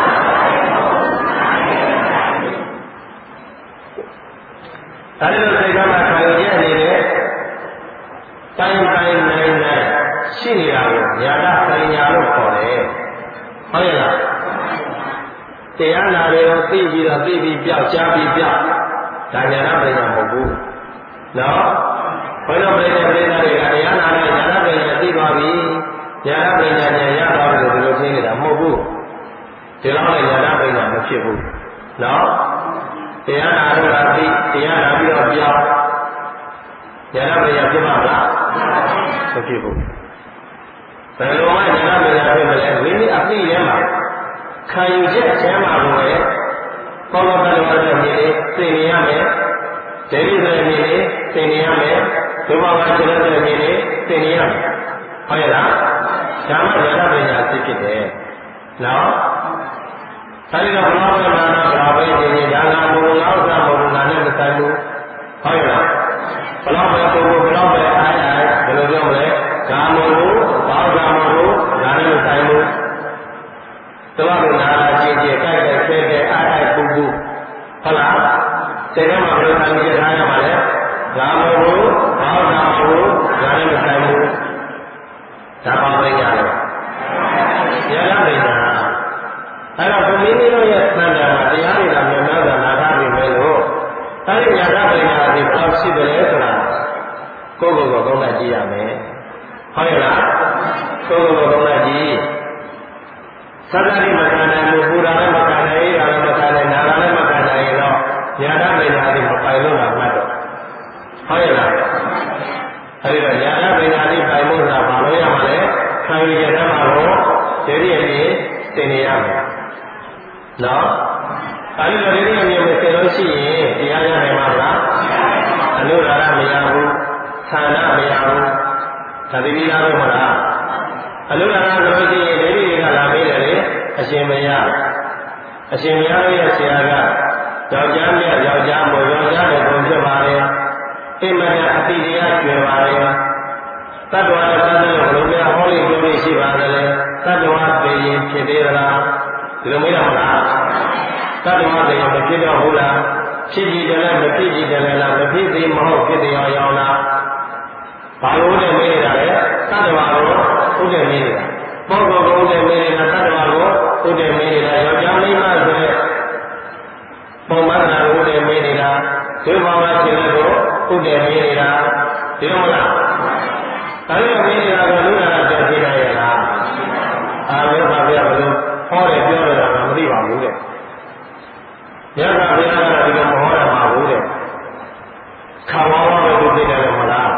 အဲဒီလိုစိတ်ကမှခံရတဲ့အနေနဲ့တိုင်းတိုင်းနိုင်နိုင်ရှိနေတာကိုညာတပညာလို့ခေါ်တယ်ဟုတ်ရဲ့လားတရားနာတွေကိုသိပြီးတော့သိပြီးပြောက်ကြားပြီးပြောက်ဒါညာတပညာမဟုတ်ဘူးနော်ဘုရားပြည့်တဲ့ပြိဿတွေကတရားနာတဲ့ညာတပညာသိသွားပြီညာတပညာဉာဏ်ရသွားတယ်လို့ဒီလိုသိနေတာမဟုတ်ဘူးဒီလောက်နဲ့ညာတပညာမဖြစ်ဘူးနော်တရားနာတော့လားသိတရားနာပြီးတော့ပြောင်းဉာဏ်ပညာဖြစ်မှာလားမဖြစ်ဘူးဘယ်လိုမှဉာဏ်ပညာဖြစ်မလဲမိမိအသိထဲမှာခံယူချက်အချမ်းမှာကိုပဲဘောဂတ္တဝါတဲ့မြေလေးသိနေရမယ်ဒေဝိသရဲ့မြေလေးသိနေရမယ်ဒုဘောဂကျတဲ့မြေလေးသိနေရမယ်ဟုတ်ရဲ့လားဒါမှဉာဏ်ပညာဖြစ်တယ်နော်အဲဒီတော့ဘုရားပြောတာကဘာပဲနေနေဒါကဘုရားဥစ္စာဘုရားနဲ့မဆိုင်ဘူးဟုတ်ရဲ့လားဘလောက်ပဲပုံဘလောက်ပဲအားရဘယ်လိုပြောမလဲကာမဘုဘာသာမဘုဒါနဲ့မဆိုင်ဘူးတော်တော်နာလာကြည့်ကြည့်ကြိုက်တယ်ဆဲတယ်အားရပူပူဟုတ်လားစိတ်ထဲမှာဘယ်လိုခံရထားရမှာလဲကာမဘုဘာသာမဘုဒါနဲ့မဆိုင်ဘူးဒါပါပဲကြတယ်ရရမိတ်တာအဲ့တော့ဘုမိမိတို့ရဲ့သံဃာမှာတရားတွေကမြန်မာကနာထားပြီမဲ့လို့အဲဒီညာတပညာဒီဘယ်လောက်ရှိတယ်လဲဆိုတာကိုယ်ကိုယ်သုံးသပ်ကြည့်ရမယ်ဟုတ်ရဲ့လားကိုယ်ကိုယ်သုံးသပ်ကြည့်သတ္တတိမခံနိုင်ဘူးပူတာလည်းမခံနိုင်ရလည်းမခံနိုင်နာလည်းမခံနိုင်ရင်တော့ညာတပညာဒီမပိုင်လို့တော့မှတ်တော့ဟုတ်ရဲ့လားအဲဒီတော့ညာတပညာဒီပိုင်လို့ဆိုတာဘာလို့ရမှာလဲခံယူရတဲ့မှာကိုဒီရည်ရည်သင်နေရမယ်နော်အဲဒီလိုဒီနေ့မျိုးသိလို့ရှိရင်တရားရနိုင်မှာလားအနုရာရမရဘူးဌာနမရဘူးသာတိပိသားပဲမလားအနုရာရဆိုလို့ရှိရင်ဒိဋ္ဌိတွေကလာမေးတယ်လေအရှင်မရရဲ့ဆရာကယောက်ျားမြတ်ယောက်ျားမို့ယောက်ျားတဲ့ပုံဖြစ်ပါလေအိမ်မက်အတိတရားကျွယ်ပါလေတတ္တဝါသတ္တဝါဘုရားဟောလေးပြောလို့ရှိပါတယ်တတ္တဝါသိရင်ဖြစ်သေးသလားဒီလိုမေးရမလားတတ္တဝါသိရင်မဖြစ်တော့ဘူးလားဖြစ်ကြည့်တယ်လားမဖြစ်ကြည့်တယ်လားမဖြစ်သေးမဟုတ်ဖြစ်သေးအောင်လားဘာလို့လဲမေးနေတာလဲတတ္တဝါကိုဥဒ္ဒေမေးနေတာပုဂ္ဂိုလ်ကိုဥဒ္ဒေမေးနေတာတတ္တဝါကိုဥဒ္ဒေမေးနေတာယောက်ျားမိန်းမဆိုတဲ့ပုံမှန်ကဥဒ္ဒေမေးနေတာဒုဘောဂရှင်တဲ့ကိုဥဒ္ဒေမေးနေတာဒီလိုမလားဒါလို့မေးနေတာကလူနာကပြည့်နေရလားအားလုံးပါဗျာဘယ်လိုဟောတယ်ပြောတယ်တော့မသိပါဘူးတဲ့မြတ်စွာဘုရားကဒီလိုမဟောရမှာဘူးတဲ့ခါဝါဝါပဲသူသိတယ်မလား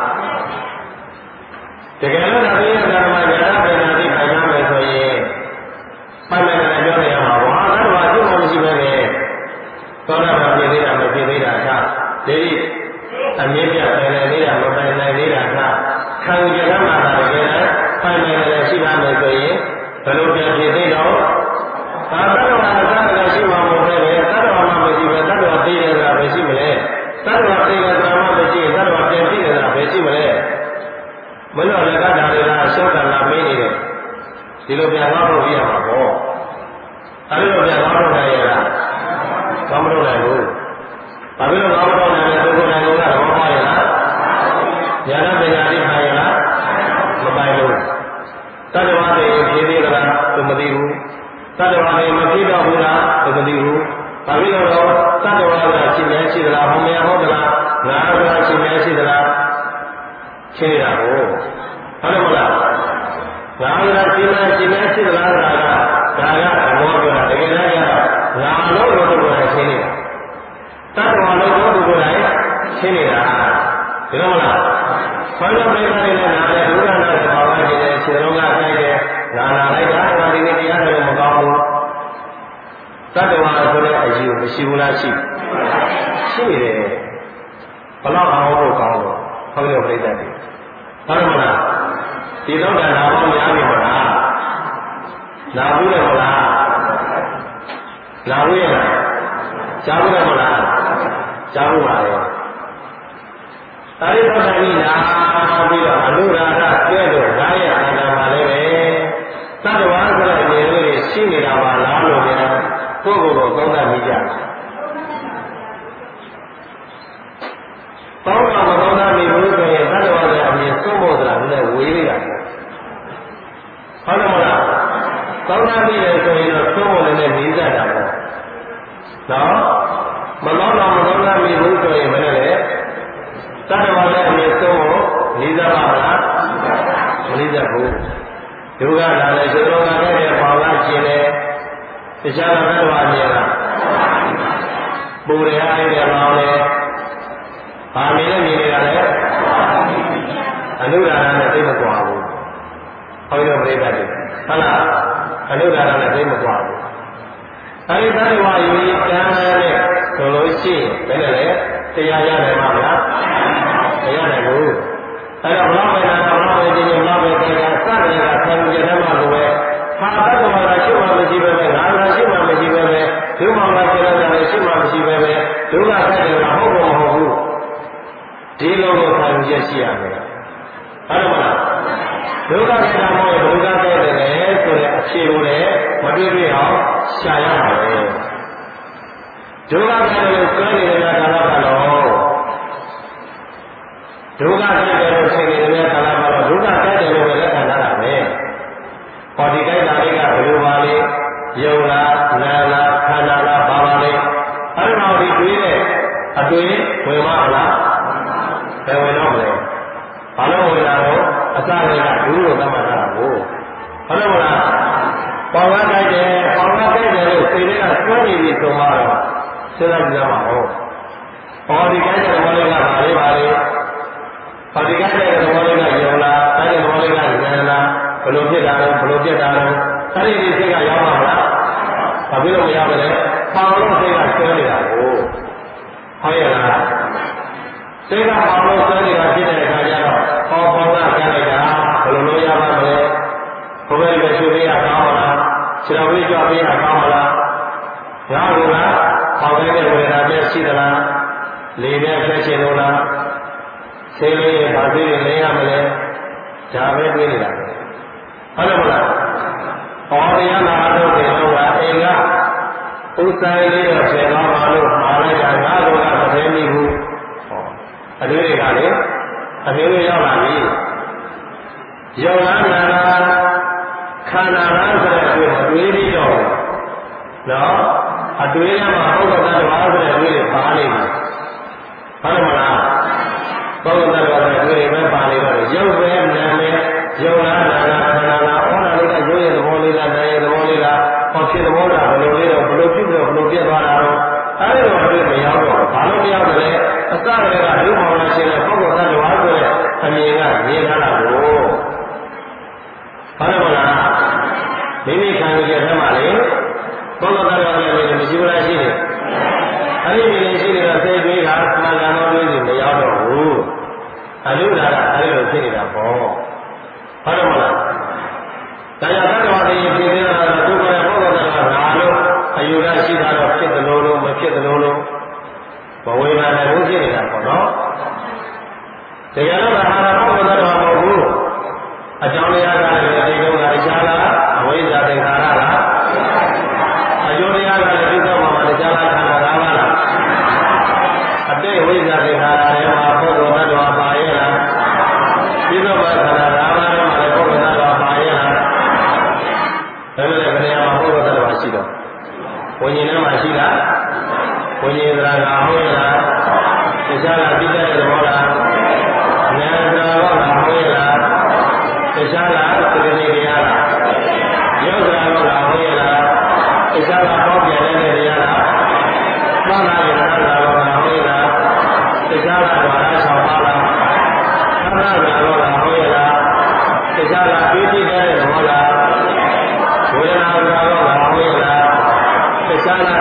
တကယ်လို့ဒါပြည့်ရတာမှညာတာပညာသိခိုင်ရမယ်ဆိုရင်ပိုင်မယ်နဲ့ပြောနေရမှာဘောဟာကတော့အကျိုးမရှိပဲနဲ့သောတာပန်ပြည့်သေးတာမပြည့်သေးတာကဒီအမြင့်ပြပယ်နေသေးတာမပယ်နိုင်သေးတာကခံယူရမှာတကယ်လည်းပိုင်မယ်နဲ့ရှိပါမယ်ဆိုရင်ဘယ်လိုပြန်ပြည့်သေးတော့သာသနာ့ဘာသာတရားရှိမှာမဟုတ်ပဲသတ္တဝါမှမရှိပဲသတ္တဝါသိတယ်ဆိုတာပဲရှိမလဲသတ္တဝါသိတယ်ဆိုတာမှမရှိရင်သတ္တဝါပြန်သိတယ်ဆိုတာပဲရှိမလဲမလို့လည်းကဒါတွေကရှောက်တာလာမေးနေတယ်ဒီလိုပြန်သွားဖို့ပြရမှာပေါ့အဲဒီလိုပြန်သွားဖို့နိုင်ရလားကောင်းမလို့နိုင်ဘူးဘာဖြစ်လို့ကောင်းမလို့နိုင်လဲသူကိုယ်တိုင်ကသဘောပေါက်ရလားဉာဏ်ပညာသိပါရလားမပိုင်ဘူးတတ္တဝါတွေဖြည်းဖြည်းကလားသူမသိဘူးတတ္တဝါတွေမဖြစ်တော့ဘူးလားသူမသိဘူးဘာဖြစ်လို့တော့တတ္တဝါကရှင်များရှိသလားဟောမရဟုတ်သလားငါကရှင်များရှိသလားရှင်းနေတာကိုဟုတ်တယ်မလားငါကရှင်များရှိသလားဆိုတာကဒါကသဘောပြောတာတကယ်တမ်းကျတော့ငါလို့လို့ကိုယ်တိုင်ရှင်းနေတာတတ္တဝါလို့ကိုယ်တိုင်ရှင်းနေတတ္တဝါဆိုတဲ့အယူမရှိဘူးလားရှိနေတယ်ဘလောက်အောင်ဖို့ကောင်းတော့ဟောပြောပြိတ္တတွေဟုတ်မလားဒီတော့ကနာဖို့များပြီမလားနာဘူးတယ်မလားနာဘူးရလားကြားဘူးတယ်မလားကြားဘူးပါလေသာရိပုတ္တရာကြီးနာပြီးတော့အနုရာဓကျဲလို့ဓာရခန္ဓာပါလေပဲသတ္တဝါဆိုတဲ့နေလေးတွေရှိနေတာပါလားလို့ပြန်ကိုယ့်ကိုယ်ကိုသုံးသပ်မိကြတယ်တောင်းတာမသုံးသပ်မိဘူးဆိုရင်သတ္တဝါတွေအမြင်သုံးဖို့ဆိုတာလည်းဝေးရတာဟုတ်တယ်မလားသုံးသပ်မိတယ်ဆိုရင်တော့သုံးဖို့လည်းနေကြတာပေါ့နော်မသုံးသပ်မိဘူးဆိုရင်မနဲ့လေသတ္တဝါတွေအမြင်သုံးဖို့နေကြပါမလားမနေကြဘူးဒုက္ခလာတယ်ဆိုတော့ကလည်းပေါ်လာခြင်းလေတခြားသတ္တဝါမြင်လားပူရအားရပေါင်းလေဘာမြင်လဲမြင်နေတာလဲအနုရာဓနဲ့သိမကွာဘူးဟောပြောပြိတ္တတွေဟုတ်လားအနုရာဓနဲ့သိမကွာဘူးအဲဒီသတ္တဝါယူကံနဲ့ဆိုလို့ရှိရင်ဘယ်နဲ့လဲတရားရနိုင်မှာမလားမရနိုင်ဘူးအဲ့တော့ဘလောက်ပဲနာဘလောက်ပဲဒီဘလောက်ပဲတရားစတဲ့ကဆံကြတဲ့မှာလိုပဲဟာသတ္တဝါကရှိမှမရှိပဲပဲငါကရှိမှမရှိပဲပဲဒုမောင်ကရှိတော့တယ်ရှိမှမရှိပဲပဲဒုက္ခဆက်တယ်ကဟုတ်ကောမဟုတ်ဘူးဒီလိုကိုဆံကြရှိရမယ်ဟုတ်မလားဒုက္ခဆက်တာမဟုတ်ဒုက္ခဆက်တယ်ဆိုတဲ့အဖြေကိုလည်းမတွေ့တွေ့အောင်ရှာရမှာပဲဒုက္ခဆက်တယ်ကိုစွဲနေတဲ့ကာလပတ်လုံးဒုက္ခဆက်တယ်လို့ဆိုနေတဲ့ကာလပတ်လုံးဒုက္ခဆက်တယ်လို့လည်းခံရတာပဲဟောဒီတိုက်တာလေးကဘယ်လိုပါလဲယုံလားနာလားခန္ဓာလားဘာပါလဲအဲ့ဒါကိုဒီတွေးတဲ့အတွေ့ဝင်မလားဘယ်ဝင်တော့မလဲဘာလို့ဝင်လာတော့အစတွေကဒုလို့သတ်မှတ်တာကိုဟုတ်တယ်မလားပေါင်းကားကြိုက်တယ်လို့စိတ်ထဲကစွဲနေပြီဆိုမှတော့စဉ်းစားကြည့်ရမှာဟုတ်ဟောဒီကိုက်တဲ့သဘောလေးကဘာလေးပါလဲဟောဒီကိုက်တဲ့သဘောလေးကယုံလားကိုက်တဲ့သဘောလေးကဉာဏ်လားဘယ်လိုဖြစ်တာလဲဘယ်လိုပြတ်တာလဲအဲ့ဒီစိတ်ကရောက်မှာမလားဘာဖြစ်လို့မရောက်လဲပေါင်းလို့စိတ်ကဆွဲနေတာကိုဟုတ်ရဲ့လားစိတ်ကပေါင်းလို့ဆွဲနေတာဖြစ်တဲ့အခါကျတော့ပေါင်းကကြားလိုက်တာဘယ်လိုလုပ်ရမှာလဲဘုရားရဲ့ဆွေးရကောင်းမလားခြေတော်ဝိကြွပေးရကောင်းမလားငါ့ကိုကပေါင်းတဲ့ဝေဒနာပြည့်ရှိသလားလေနဲ့ဖြတ်ရှင်လို့လားစိတ်လေးဘာဖြစ်နေလဲရမလဲဒါပဲတွေးနေတာပဲဟုတ်တယ်မလားဟောတရားနာလို့ဒီလိုကအိမ်ကဥစ္စာလေးတော့ဆယ်ကောင်းပါလို့မှာလိုက်တာငါတို့ကမသိမိဘူးဟောအတွေးတွေကလေအမျိုးမျိုးရောက်လာပြီယုံလားနာလားခန္ဓာလားဆိုတဲ့အတွေးအတွေးပြီးတော့နော်အတွေးရမှာပုဂ္ဂိုလ်သတ္တဝါဆိုတဲ့အတွေးတွေပါနေပြီဟုတ်တယ်မလားပုဂ္ဂိုလ်သတ္တဝါဆိုတဲ့အတွေးတွေပဲပါနေတော့ရုပ်ပဲနာမ်ပဲယုံလားနာလားခန္ဓာလားဩနာလေးကရုပ်ရဲ့သဘောလေးလားနာမ်ရဲ့သဘောလေးလားဟောဖြစ်သဘောလားဘယ်လိုလေးတော့ဘယ်လိုဖြစ်တော့ဘယ်လိုပြတ်သွားတာတော့အဲ့ဒီတော့တွေ့မရောက်တော့ဘာလို့မရောက်တယ်လဲအစကတည်းကဒုမောင်လာရှင်တဲ့ပုဂ္ဂိုလ်သတ္တဝါဆိုတဲ့အမြင်ကမြင်ထားတာကိုဟုတ်တယ်မလားမိမိခံရတဲ့ထဲမှာလေပုဂ္ဂိုလ်သတ္တဝါရဲ့အမြင်မရှိဘူးလားရှိတယ်အဲ့ဒီမြင်ရှိနေတာစိတ်တွေးတာမှန်ကန်တော့တွေးစီမရောက်တော့ဘူးအနုဒါကအဲ့လိုဖြစ်နေတာပေါ့ဟုတ်တယ်မလားတရားသတ္တဝါတွေဖြစ်နေတာကဒုက္ခရဲ့ပုဂ္ဂိုလ်ကငါလို့အယူရရှိတာတော့ဖြစ်တယ်လို့မဖြစ်တယ်လို့မဝေဘာနဲ့ဘုဖြစ်နေတာပေါ့နော်တရားတော့ဟာရပုဂ္ဂိုလ်သတ္တဝါမဟုတ်ဘူးအကြောင်းတရားကလည်းဒီကုန်းကတရားလားအဝိဇ္ဇာသင်္ခါရလားအကျိုးတရားကလည်းဒီကုန်းမှာတရားလားခန္ဓာလားလားအတိတ်ဝိဇ္ဇာသင်္ခါရထဲမှာပုဂ္ဂိုလ်သတ္တဝါပါရဲ့လားဒီကုန်းမှာခန္ဓာလားပါတော့လည်းပုဂ္ဂိုလ်သတ္တဝါပါရဲ့လားဒါလည်းဘယ်နေရာမှာပုဂ္ဂိုလ်သတ္တဝါရှိတော့ဝိညာဉ်ထဲမှာရှိလားဝိညာဉ်သရကဟုတ်ရဲ့လားတရားလားပြည့်တဲ့သဘောလားဉာဏ်သရကဟုတ်ရဲ့လားတရားလားသတိတရားလားယောဂရာကဟုတ်ရဲ့လားတရားလားပေါက်ပြန်တဲ့တရားလားမှန်လားရတာလားဟုတ်ရဲ့လားတရားလားဘာသာဆောင်ပါလားသံဃာကတော့ဟုတ်ရဲ့လားတရားလားပြည့်တဲ့သဘောလားဝေဒနာကတော့ဟုတ်ရဲ့လားတရားလား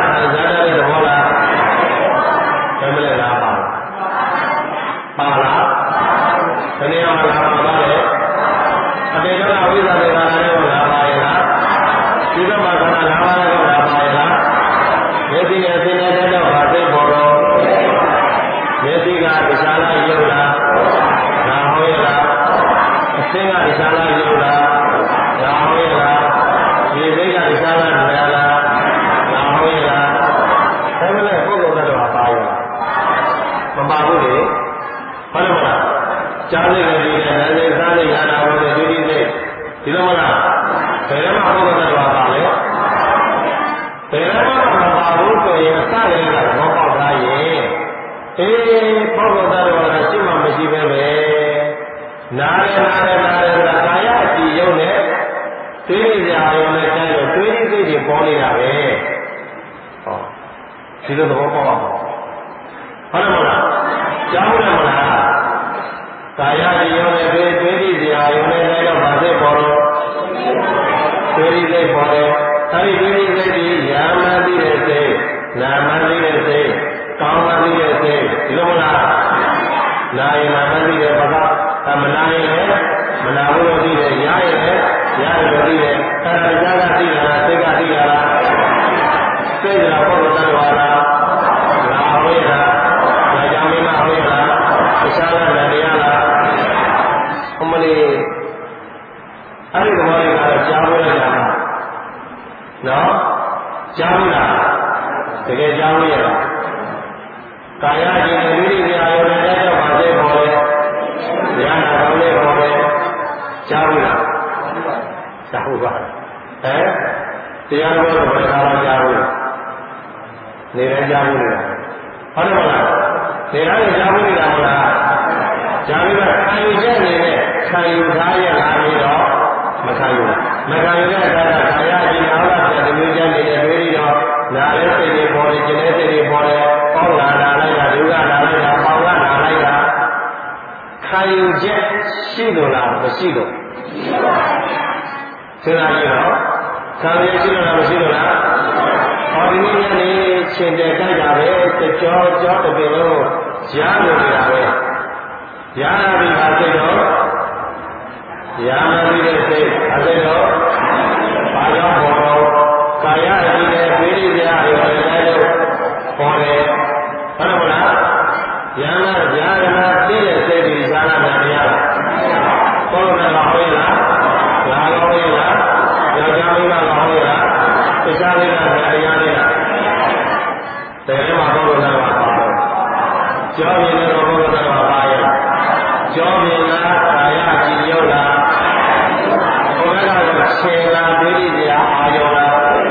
ဒီတော့မှခန္ဓာ၅ပါးကလာပါရဲ့လားမျက်စိနဲ့သိနေတဲ့တော့ဘာသိပေါ်တော့မျက်စိကတရားလားယုတ်လားဒါဟုတ်ရဲ့လားအသင်ကတရားလားယုတ်လားဒါဟုတ်ရဲ့လားဒီစိတ်ကတရားလားနာလားဒါဟုတ်ရဲ့လားဒါမှလည်းပုဂ္ဂိုလ်ကတော့ပါရဲ့မပါဘူးလေဟုတ်တယ်မလားကြားစိတ်နဲ့ဒီနဲ့နာစိတ်စားစိတ်ရတာဟုတ်တယ်ဒီစိတ်ဒီလိုမလားဘယ်တော့မှပုဂ္ဂိုလ်ကတော့ပါလေဘယ်တော့မှမပါဘူးဆိုရင်အစလည်းကတော့ပေါက်သားရဲ့အေးပုဂ္ဂိုလ်ကတော့ရှိမှမရှိပဲပဲနားရတာကာယအကြည့်ရုံနဲ့တွေးကြရုံနဲ့တိုင်းလို့တွေးစိတ်တွေပေါ်နေတာပဲဟောဒီလိုသဘောပေါက်အောင်ဟုတ်တယ်မလားကြားမလားကာယအကြည့်ရုံနဲ့တွေးကြရုံနဲ့တိုင်းတော့ဗာစိတ်ပေါ်တော့တွေးစိတ်ပေါ်တယ်အဲဒီတွေးစိတ်ကြီးယာမသိတဲ့စိတ်နာမသိတဲ့စိတ်ကောင်းမှသိတဲ့စိတ်ဒီလိုမလားနာယနာမသိတဲ့ဘာသာမနာရင်လည်းမနာဘူးလို့သိတယ်ရရင်လည်းရတယ်လို့သိတယ်တရားကသိတာစိတ်ကသိတာလားစိတ်ကပုဂ္ဂိုလ်တ attva လားနာဟောရတာဒါကြောင့်မင်းမဟောရတာအခြားလားတရားလားအမလေးအဲ့ဒီသဘောလေးကတော့ကြားလို့ရတာနော်ကြားလို့လားတကယ်ကြားလို့ရတာကာယခြင်းနဲ့ဝိရိယအာယုန်နဲ့တော့ပါစေပေါ်တယ်။ဉာဏ်တော်လေးပေါ်တယ်။ကြားဘူးလား။ကြားဘူးပါ။တရားတော်ကိုဘယ်လိုကြားဘူးလဲ။နေတိုင်းကြားဘူးလေ။ဟုတ်တယ်မလား။နေတိုင်းကြားဘူးနေတာမလား။ကြားပြီးတော့ခံယူချက်အနေနဲ့ခံယူထားရလာပြီးတော့မခံယူဘူး။မခံယူတဲ့အခါကျကာယခြင်းအာဝတ္တတမျိုးချမ်းနေတဲ့တွေးပြီးတော့နားလေးစိတ်တွေပေါ်တယ်၊ကျင်တဲ့စိတ်တွေပေါ်တယ်။ပေါက်လာလိုက်တာဒုက္ခလာလိုက်တာပေါက်လာလိုက်တာခံယူချက်ရှိလို့လားမရှိလို့ရှိပါဘူးစဉ်းစားကြည့်တော့ခံယူရှိလို့လားမရှိလို့လားဟောဒီနေ့ညနေရှင်တဲ့ကြိုက်တာပဲကြောတကယ်လို့ရားလို့နေတာပဲရားရပြီပါစိတ်တော့ရားမပြီးတဲ့စိတ်အစိတ်တော့ဘာကြောင့်ပေါ်တော့ကာယအကြည့်နဲ့ပြေးရကြရောလည်းလို့ပေါ်တယ်ဟုတ်မလားဉာဏ်နဲ့ဉာဏ်နဲ့သိတဲ့စိတ်ဒီဉာဏ်နဲ့တရားဘောလုံးနဲ့ဟောရလားငါဟောရလားယောက်ျားမိန်းမဟောရလားတရားလေးနဲ့တရားလေးနဲ့တယ်မှာဘောလုံးနဲ့ပါတော့ကြောမြင်တဲ့ဘောလုံးနဲ့ပါရဲ့ကြောမြင်လားကာယကြည်ရောက်လားဘုရားကတော့ခြေလာဒိဋ္ဌိတရားအာယောလား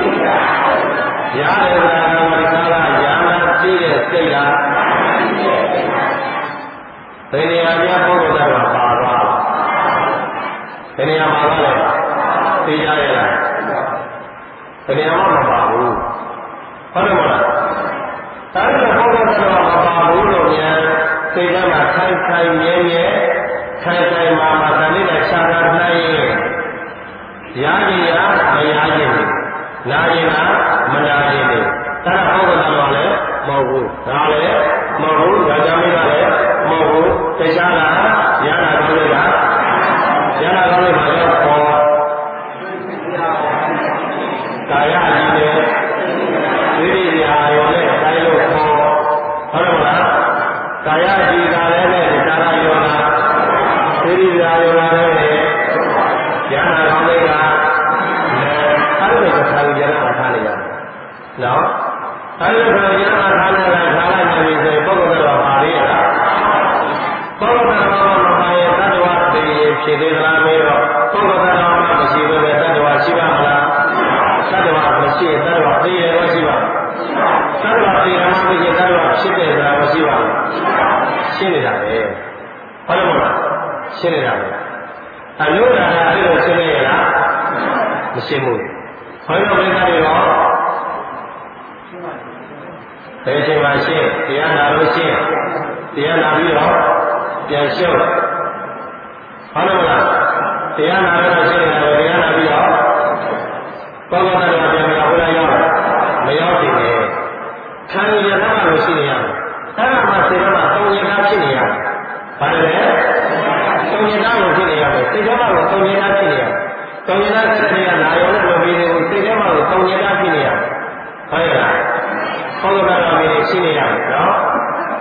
ရားတယ်ကဝိသလာဉာဏ်နဲ့သိတဲ့စိတ်လားဘယ်နေရာပြပုဂ္ဂိုလ်တော်ပါသွားဘယ်နေရာမှာလဲသိကြရလားဘယ်နေရာမှမပါဘူးဟုတ်တယ်မလားဒါကြောင့်ပုဂ္ဂိုလ်တော်မပါဘူးလို့များသိကြမှာခိုင်မြဲခိုင်မာတန်လေးနဲ့ခြားထားနိုင်ရင်ရားကြီးရမရားကြီးနာရင်လားမနာရင်လေဒါကပုဂ္ဂိုလ်တော်လည်းမဟုတ်ဘူးဒါလည်းမဟုတ်ဘူးဒါကြောင့်မင်းကလည်းမဟုတ်ဘူးတရားလားရတာကောင်းလို့လားရတာကောင်းလို့ပါတော့ပေါ်ကာယကြီးနဲ့ဝိရိယအာယောနဲ့တိုင်းလို့ပေါ်ဟုတ်တယ်မလားကာယကြီးကလည်းနဲ့တရားယောလားဝိရိယအာယောလည်းနဲ့ရတာကောင်းလို့လားအဲ့လိုသာသာရတာထားလိုက်ရနော်အဲ့လိုဆိုရတာထားလိုက်တာထားလိုက်နေပြီဆိုပုဂ္ဂိုလ်တော်ပါလေလားပုဂ္ဂိုလ်တော်မပါရင်တ attva သိရင်ဖြစ်သေးသလားမေးတော့ပုဂ္ဂိုလ်တော်မရှိဘဲနဲ့တ attva ရှိပါမလားတ attva မရှိရင်တ attva သိရတော့ရှိပါတ attva သိရမှမရှိရင်တ attva ဖြစ်တယ်ဆိုတာမရှိပါဘူးရှင်းနေတာပဲဟုတ်တယ်မလားရှင်းနေတာပဲအလို့ဒါကအဲ့လိုရှင်းနေရလားမရှင်းဘူးဘုန်းတော်ဘုရားတွေရောဘယ်ချိန်မှရှင်းတရားနာလို့ရှင်းတရားနာပြီးတော့ပြန်ရှုပ်ဟုတ်တယ်မလားတရားနာလို့ရှင်းတယ်တရားနာပြီးတော့ဘောဂတတော်ပြန်ပြီးတော့ဘုရားရောက်မရောက်သေးနဲ့ခံရရတာလို့ရှိနေရတယ်အဲ့ဒါမှစေတမှာတုံရတာဖြစ်နေရတယ်ဘာလဲတုံရတာလို့ဖြစ်နေရတယ်စေတမှာတော့တုံရတာဖြစ်နေရတယ်တုံရတာဖြစ်နေရနာရောလည်းမပြီးသေးဘူးစေတမှာ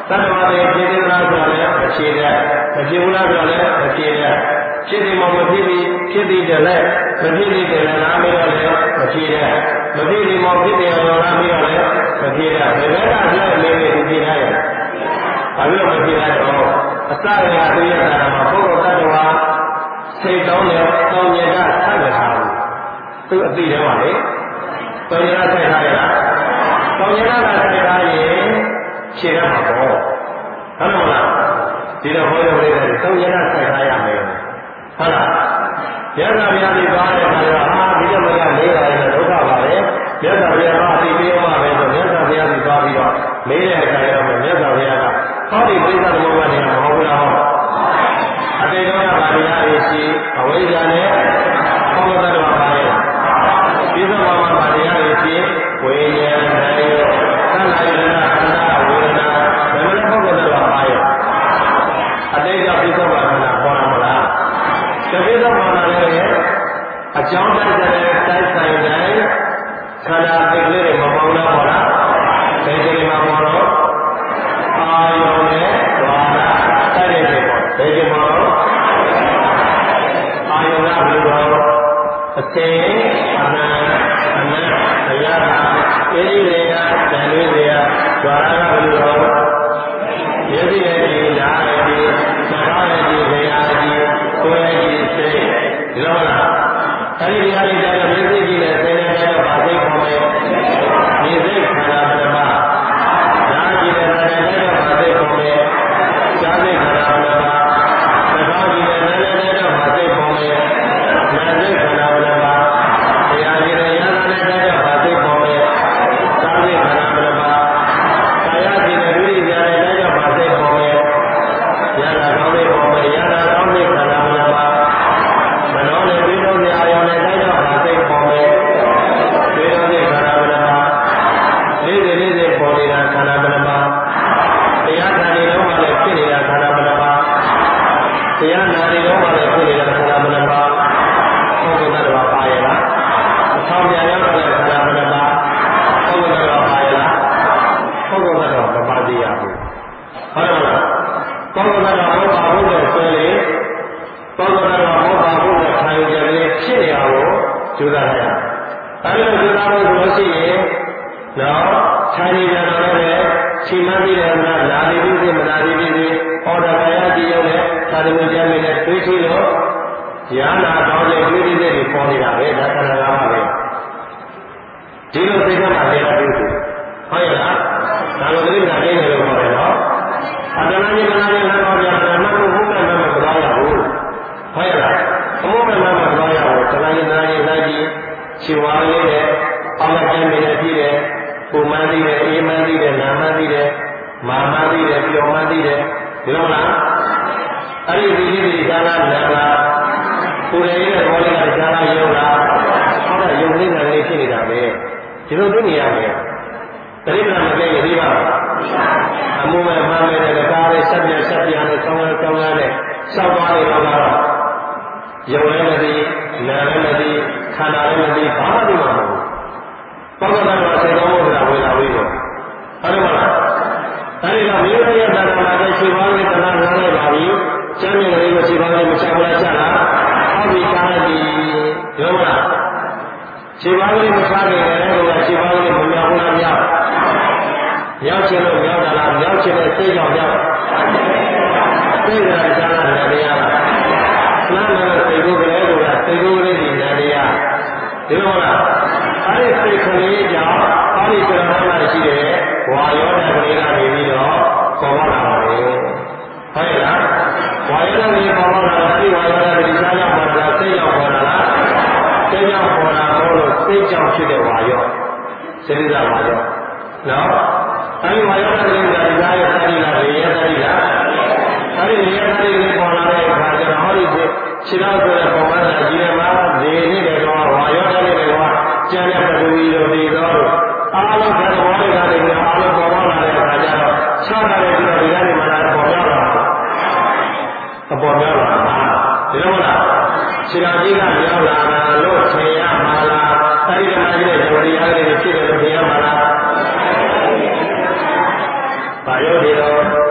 တဏှာတွေဖြစ်နေလားဆိုတော့လည်းမဖြစ်တဲ့မဖြစ်ဘူးလားဆိုတော့လည်းမဖြစ်တဲ့ဖြစ်ဒီမှာမဖြစ်ပြီးဖြစ်ပြီးတယ်လည်းမဖြစ်ပြီးတယ်လည်းလားပြီးတော့လည်းမဖြစ်တဲ့မဖြစ်ဒီမှာဖြစ်တယ်ရောလားပြီးတော့လည်းမဖြစ်တဲ့ဘယ်ဘက်ကပြောနေနေသူဖြစ်ရတယ်ဘာလို့မဖြစ်လဲတော့အစရကသူရတာမှာဘုရားတ attva စိတ်တောင်းနဲ့တောင်းရကဆက်ရတာသူအသိတယ်ပါလေတောင်းရကဆက်ထားရလားတောင်းရကဆက်ထားရင်ဖြေရမှာပေါ့ဟုတ်တယ်မလားဒီတော့ဟောရမယ်တောင်းရကဆက်ထားရမယ်ဟုတ်လားရသဗျာတိသွားတဲ့အခါကျတော့ဟာဒီတော့မကလေးလာရင်ဒုက္ခပါပဲမြတ်စွာဘုရားကအသိပေးမှပဲဆိုမြတ်စွာဘုရားကြီးသွားပြီးတော့မေးတဲ့အခါကျတော့မြတ်စွာဘုရားကဟောဒီပြိဿသမုပ္ပါဒ်နေမှာမဟုတ်ဘူးလားအတေတော်ကဗာတရားရေးရှိအဝိဇ္ဇာနဲ့ဘောဂတ္တဝါပါရဲ့ပြိဿဘာမှာဗာတရားရေးရှိဝိညာဉ်နဲ့သံဃာယနာခန္ဓာဝေဒနာဘယ်လိုဘောဂတ္တဝါပါရဲ့အတေကပြိဿဘာကနာပေါ်လာမလားပြိဿဘာကလည်းအကြောင်းတိုက်တဲ့တိုက်ဆိုင်တဲ့ခန္ဓာသိကလေးတွေမပေါင်းတော့လားဘယ်ချိန်မှာပေါ်တော့အာယုံနဲ့ဝါဒတိုက်တဲ့ပေါ့ဘယ်ချိန်မှာတော့အာယုံကဘယ်လိုတော့အသိအနန္တအနတ်အရာအေးတွေကတန်လေးတွေကဝါဒကဘယ်လိုတော့ယသိရဲ့ဒီနာရဲ့ဒီသဘာဝရဲ့ဒီဇေယျဒီကိုယ်ရဲ့ဒီစိတ်ဒီလိုလားအဲဒီနေရာလေးတိုင်းမျက်စိကြည့်နဲ့ဆင်းရဲတဲ့ဘာသိခေါ်မလဲဒီစိတ်ခန္ဓာပထမနာကြည့်တဲ့နာနဲ့ဘာသိခေါ်မလဲဈာသိခန္ဓာပထမသဘောကြည့်တဲ့နာနဲ့ဘာသိခေါ်မလဲနာသိခန္ဓာပထမတရားကြည့်တဲ့ယာနာနဲ့ဘာသိခေါ်မလဲဈာသိခန္ဓာပထမကာယကြည့်တဲ့ဝိရိယနဲ့ဘာသိခေါ်မလဲယာနာကောင်းသိခေါ်မလဲယာနာကောင်းသိခန္ဓာပထမမနောနဲ့ပြီးတော့အာယုံနဲ့တိုက်တော့ဘာသိပေါ်လဲပြီးတော့ခန္ဓာပရမလေးလေးပေါ်နေတာခန္ဓာပရမတရားနာနေတော့မှလည်းဖြစ်နေတာခန္ဓာပရမတရားနာနေတော့မှလည်းဖြစ်နေတာခန္ဓာပရမဘုရားတော်ပါရလားအဆောင်ပြန်ရောက်တဲ့ခန္ဓာပရမဘုရားတော်ပါရလားဘုရားတော်မပါသေးရဘူးဟုတ်တယ်မလားဘုရားတော်မပါဘူးလို့ဆိုရင်ဘုရားတော်မပါဘူးလို့ခံရကြတယ်ဖြစ်နေအောင်ကြိုးစားရအောင်။အဲဒီလိုကြိုးစားလို့ဆိုလို့ရှိရင်တော့ခြံနေကြတော့လည်းချိန်မှသိတယ်မလားလာနေပြီမလာနေပြီဟောတာကာယကြည်ရောက်တဲ့သာသနာ့ကျမ်းနဲ့တွေးကြည့်လို့ရဟနာကောင်းတဲ့တွေးကြည့်တဲ့ပေါ်နေတာပဲဒါခန္ဓာငါးပါးပဲ။ဒီလိုသိတဲ့မှာလည်းတွေ့တယ်။ဟုတ်ရဲ့လား။ဒါလိုသိတာသိတယ်လို့ခေါ်တယ်နော်။အတ္တနာကြီးကလည်းတော့ပြတယ်မှတ်ဖို့ဟုတ်တယ်မှမသွားရဘူး။ဟုတ်ရဲ့လား။အမှုမဲ့မှမသွားရဘူး။တဏှာကြီးလိုက်ပြီးခြေဝါးလေးနဲ့အောက်ကကျမ်းနေနဲ့ပြီးတယ်။ကိုမှန်းသိတယ်အေးမှန်းသိတယ်နာမှန်းသိတယ်မာမှန်းသိတယ်ပျော်မှန်းသိတယ်ဒီလိုလား။အဲ့ဒီဒီကာလနာလာကိုယ်ရဲ့ဘောလေးကကာလယုံလား။ဟုတ်တယ်ယုံလေးနဲ့လေးဖြစ်နေတာပဲ။ဒီလိုသိနေရမယ်။တတိပ္ပံမကဲရသေးပါဘူး။အမှုမဲ့မှန်းမဲ့တဲ့ကားလေးဆက်ပြနဲ့ဆောင်းနဲ့ဆောင်းနဲ့ဆောက်သွားနေတော့ယုံလည်းမသိနာလည်းမသိခန္ဓာလည်းမသိဘာမှမသိမှာမဟုတ်ဘူး။ဘောဂတ္တဝါစေကောင်းဖို့ဆိုတာဝေလာဝေးတော့ဟုတ်တယ်မလား။အဲဒီတော့မိမိရဲ့တဏှာမှာခြေပေါင်းလေးတဏှာနားလိုက်ပါပြီ။ကျမ်းမြင်ကလေးကိုခြေပေါင်းလေးမချဘူးလားချလား။ဟောဒီကားဒီရောမလား။ခြေပေါင်းလေးမချခင်လည်းကိုယ်ကခြေပေါင်းလေးမမြောက်ဘူးလားမြောက်။မြောက်ချင်လို့မြောက်တာလားမြောက်ချင်တဲ့စိတ်ကြောင့်မြောက်။စိတ်ကကြားလာတယ်တရားလား။နာမည်စိတ်ကိုယ်ကလေးကစိတ်ကိုယ်လေးဒီနာတရားဒီလိုလားအဲ့ဒီစိတ်ကလေးကြောင့်အဲ့ဒီကရဏမှာရှိတဲ့ဝါယောဓာတ်ကလေးကနေပြီးတော့ပေါ်လာတာပဲဟုတ်ရဲ့လားဝါယောဓာတ်ကလေးပေါ်လာတာဒီဝါယောဓာတ်ကလေးစားရောက်ပေါ်လာစိတ်ရောက်ပေါ်လာလားစိတ်ရောက်ပေါ်လာလို့စိတ်ကြောင့်ဖြစ်တဲ့ဝါယောစေတဝါယောနော်အဲ့ဒီဝါယောဓာတ်ကလေးကဒီစားရဲ့သတိလားရေရဲ့သတိလားအဲ့ဒီရေရဲ့သတိလေးပေါ်လာတဲ့အခါကျတော့ဟောဒီခြေတော်ဆိုတဲ့ပုံမှန်ကြီးရဲ့မှာဒီနေ့ကတော့ဝါယောဓာတ်လေးတွေကကျန်တဲ့ပထဝီတို့ဒီတော့အားလုံးဘယ်လိုဝါယောဓာတ်တွေအားလုံးပေါ်လာတဲ့အခါကျတော့ချားတယ်ပြီးတော့ဒီကနေမှလာပေါ်ရတာအပေါ်ရတာဒီလိုမလားခြေတော်ကြီးကရောက်လာတာလို့ထင်ရမှာလားအဲဒီကမှကြီးတဲ့ဇောတိရားတွေဖြစ်တယ်လို့ထင်ရမှာလားဘာယောဒီတော့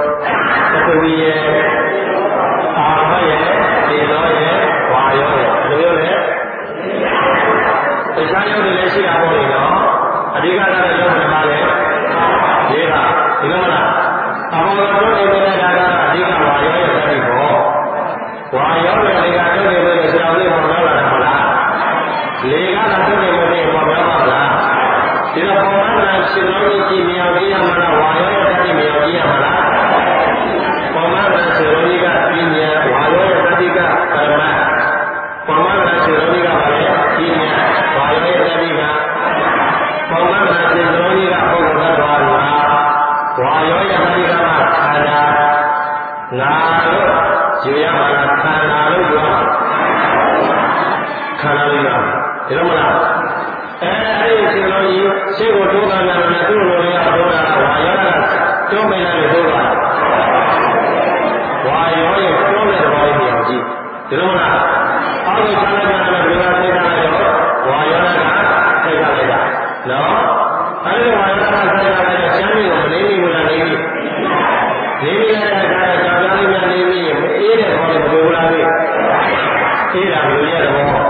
ဓိကတော့ရုပ်ဓမ္မလေလေးပါဒီလိုမလားအဘောတော်နေတဲ့ဒါကအဓိကဝါရောရဲ့တတိဘောဝါရောရဲ့လေကတုတ်နေလို့ဆရာလေးပေါ်လာတာမလားလေကတော့တုတ်နေလို့ပေါ်လာပါလားဒီတော့ပေါ်လာတဲ့ရှင်တော်ကြီးကြည်မြောက်ကြည့်ရမှာလားဝါရောရဲ့တတိမြောက်ကြည့်ရမှာလားပေါ်လာတဲ့ရှင်တော်ကြီးကပြင်းညာဝါရောရဲ့တတိကကရမပေါ်လာတဲ့ရှင်တော်ကြီးကပါလေပြင်းညာဝါရောရဲ့တတိကပေါ်လာတဲ့ရှင်တော်ကြီးကပုဂ္ဂိုလ်သတ္တဝါဝါရောရဲ့တတိကမှခန္ဓာငါတို့ယူရမှာလားခန္ဓာလို့ပြောခန္ဓာလို့ပြောဒီလိုမလားအဲ့ဒီရှင်တော်ကြီးရှေ့ကိုတိုးတာများတယ်သူ့လိုလေးကတိုးတာဝါရောကတွန်းမိလာလို့တိုးတာဝါရောရဲ့တွန်းတဲ့သဘောလေးပြောကြည့်ဒီလိုမလားအောက်ကိုချလိုက်ကြတယ်ဘယ်လိုသိတာလဲဝါရောကသိတာလိုက်တာနော်အဲ့ဒီဝါရောကသိတာလိုက်တော့ရှမ်းပြည်ကိုမနေဘူးလားနေပြီနေပြီလည်းဒါကြောင့်ကြောင်လေးများနေပြီမအေးတဲ့ဘောလေးမလိုဘူးလားလေအေးတာဘယ်လိုရတဲ့ဘော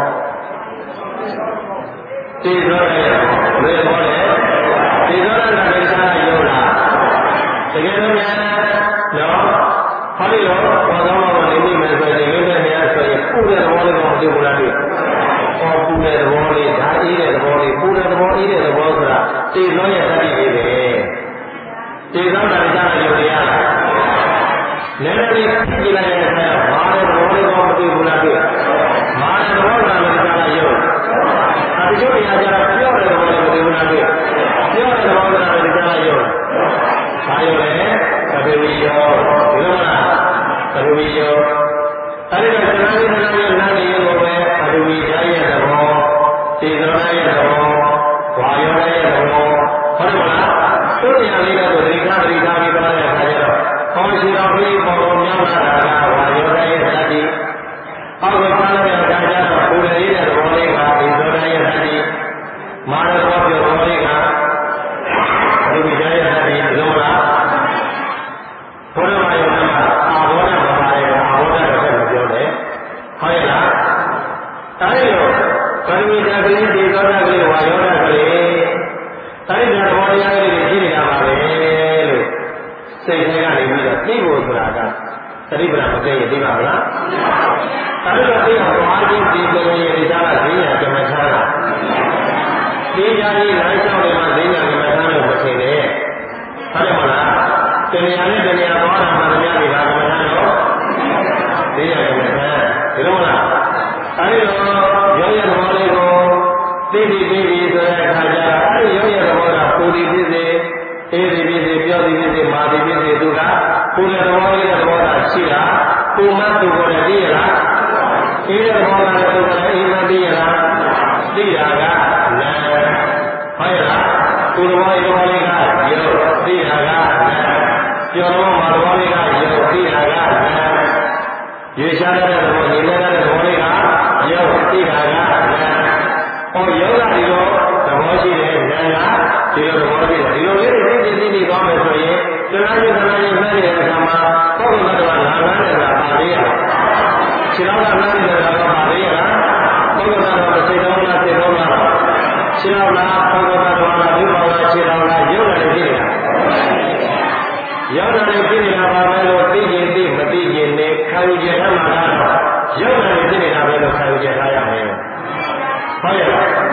တည်သောတဲ့ဘယ်ဘောလဲတည်သောတဲ့ကိစ္စရောလားတကယ်လို့များနော်ဟောဒီတော့ဘောသောဘောနေနေမယ်ဆိုရင်ဒီလိုနဲ့များဆိုရင်ပူတဲ့သဘောလေးတော့မတွေ့ဘူးလားတွေ့ဟောပူတဲ့သဘောလေးဓာတ်အေးတဲ့သဘောလေးပူတဲ့သဘောအေးတဲ့သဘောဆိုတာတည်သောရဲ့သတိလေးပဲတည်သောတဲ့ကိစ္စရောရလားလည်းလည်းကြည့်လိုက်တဲ့အခါမှာမာတဲ့သဘောလေးတော့မတွေ့ဘူးလားတွေ့မာတဲ့သဘောကလည်းကြားလိုက်ရောဒီလိုနေရာကျတော့ပြောတဲ့သဘောလေးမတွေ့ဘူးလားတွေ့ပြောတဲ့သဘောကလည်းကြားလိုက်ရောဘာရောလဲသဗ္ဗဝိယောဒီလိုမလားသဗ္ဗဝိယောအဲဒီတော့သနာလေးနားနေရုံပဲသဗ္ဗဝိယာရဲ့သဘောသေသနာရဲ့သဘောဝါယောရဲ့သဘောဟုတ်တယ်မလားသူ့နေရာလေးတော့ဒိဋ္ဌာပြီးသွားတဲ့အခါကျတော့ကောင်းရှိတော်ကြီးပေါ်ပေါ်များလာတာကဝါယောရဲ့သတိအောက်ကစားလိုက်တဲ့အခါကျတော့ကိုယ်ရဲ့သဘောလေးကဒီသောတာရဲ့သတိမာရဘောပြောသဘောလေးကဒီဝိဇ္ဇာရဲ့သတိဒီလိုလားဘုရားမယောကအာဘောဓဘာသာရဲ့အာဘောဓတစ်ချက်ပြောတယ်ဟုတ်ရဲ့လားအဲဒီလိုပရမိတကလေးဒီသောတာကလေးဝါယောဓကလေးအဲဒီသဘောတရားလေးတွေရှိနေတာပါပဲလို့စိတ်ထဲကနေပြီးတော့သိဖို့ဆိုတာကသတိပ္ပံမကဲရသိပါမလားအဲဒီတော့သိအောင်သွားခြင်းဒီလိုရဲ့ဒီသားကဈေးရကမ္မထာကဒီကြကြီးလမ်းလျှောက်နေမှာဈေးရကမ္မထာလို့မထင်နဲ့ဟုတ်တယ်မလားတဏှာနဲ့တဏှာသွားတာမှလည်းဒီကမ္မထာတော့ဈေးရကမ္မထာဒီလိုမလားအဲဒီတော့ရောရသဘောလေးကိုသိပြီးဆိုတဲ့အခါကျတော့အဲဒီရောရသဘောကပူဒီဖြစ်စေအေးဒီဖြစ်စေပြောဒီဖြစ်စေမာဒီဖြစ်စေသူကပူတဲ့သဘောလေးတဲ့သဘောကရှိတာပူမှသူကိုလည်းသိရလားအေးတဲ့သဘောကလည်းသူကလည်းအေးမှသိရလားသိတာကနာဟုတ်ရဲ့လားပူသဘောလေးကရုပ်သိတာကနာပြောတော့မာသဘောလေးကရုပ်သိတာကနာရွေရှားတဲ့သဘောညီနေတဲ့သဘောလေးကရုပ်သိတာကနာဟောယောဂဒီလိုသဘောရှိတယ်နာကဒီလိုသဘောရှိတယ်ဒီလိုလေးတွေသိသွားမယ်ဆိုရင်သနာရေးမှတ်နေတဲ့အခါမှာပုဂ္ဂိုလ်ကတော့လာလာနေတာပါသေးရခြေတော်ကမှတ်နေတာတော့ပါသေးရလားပုဂ္ဂိုလ်ကတော့စိတ်တော်လားစိတ်တော်လားခြေတော်လားပုဂ္ဂိုလ်ကတော့လားဒီပေါ်လားခြေတော်လားရုပ်လည်းဖြစ်နေတာရုပ်လည်းဖြစ်နေတာပါပဲလို့သိရင်သိမသိရင်လည်းခံယူချက်ထားမှာတော့ရုပ်လည်းဖြစ်နေတာပဲလို့ခံယူချက်ထားရမယ်ဟုတ်ရဲ့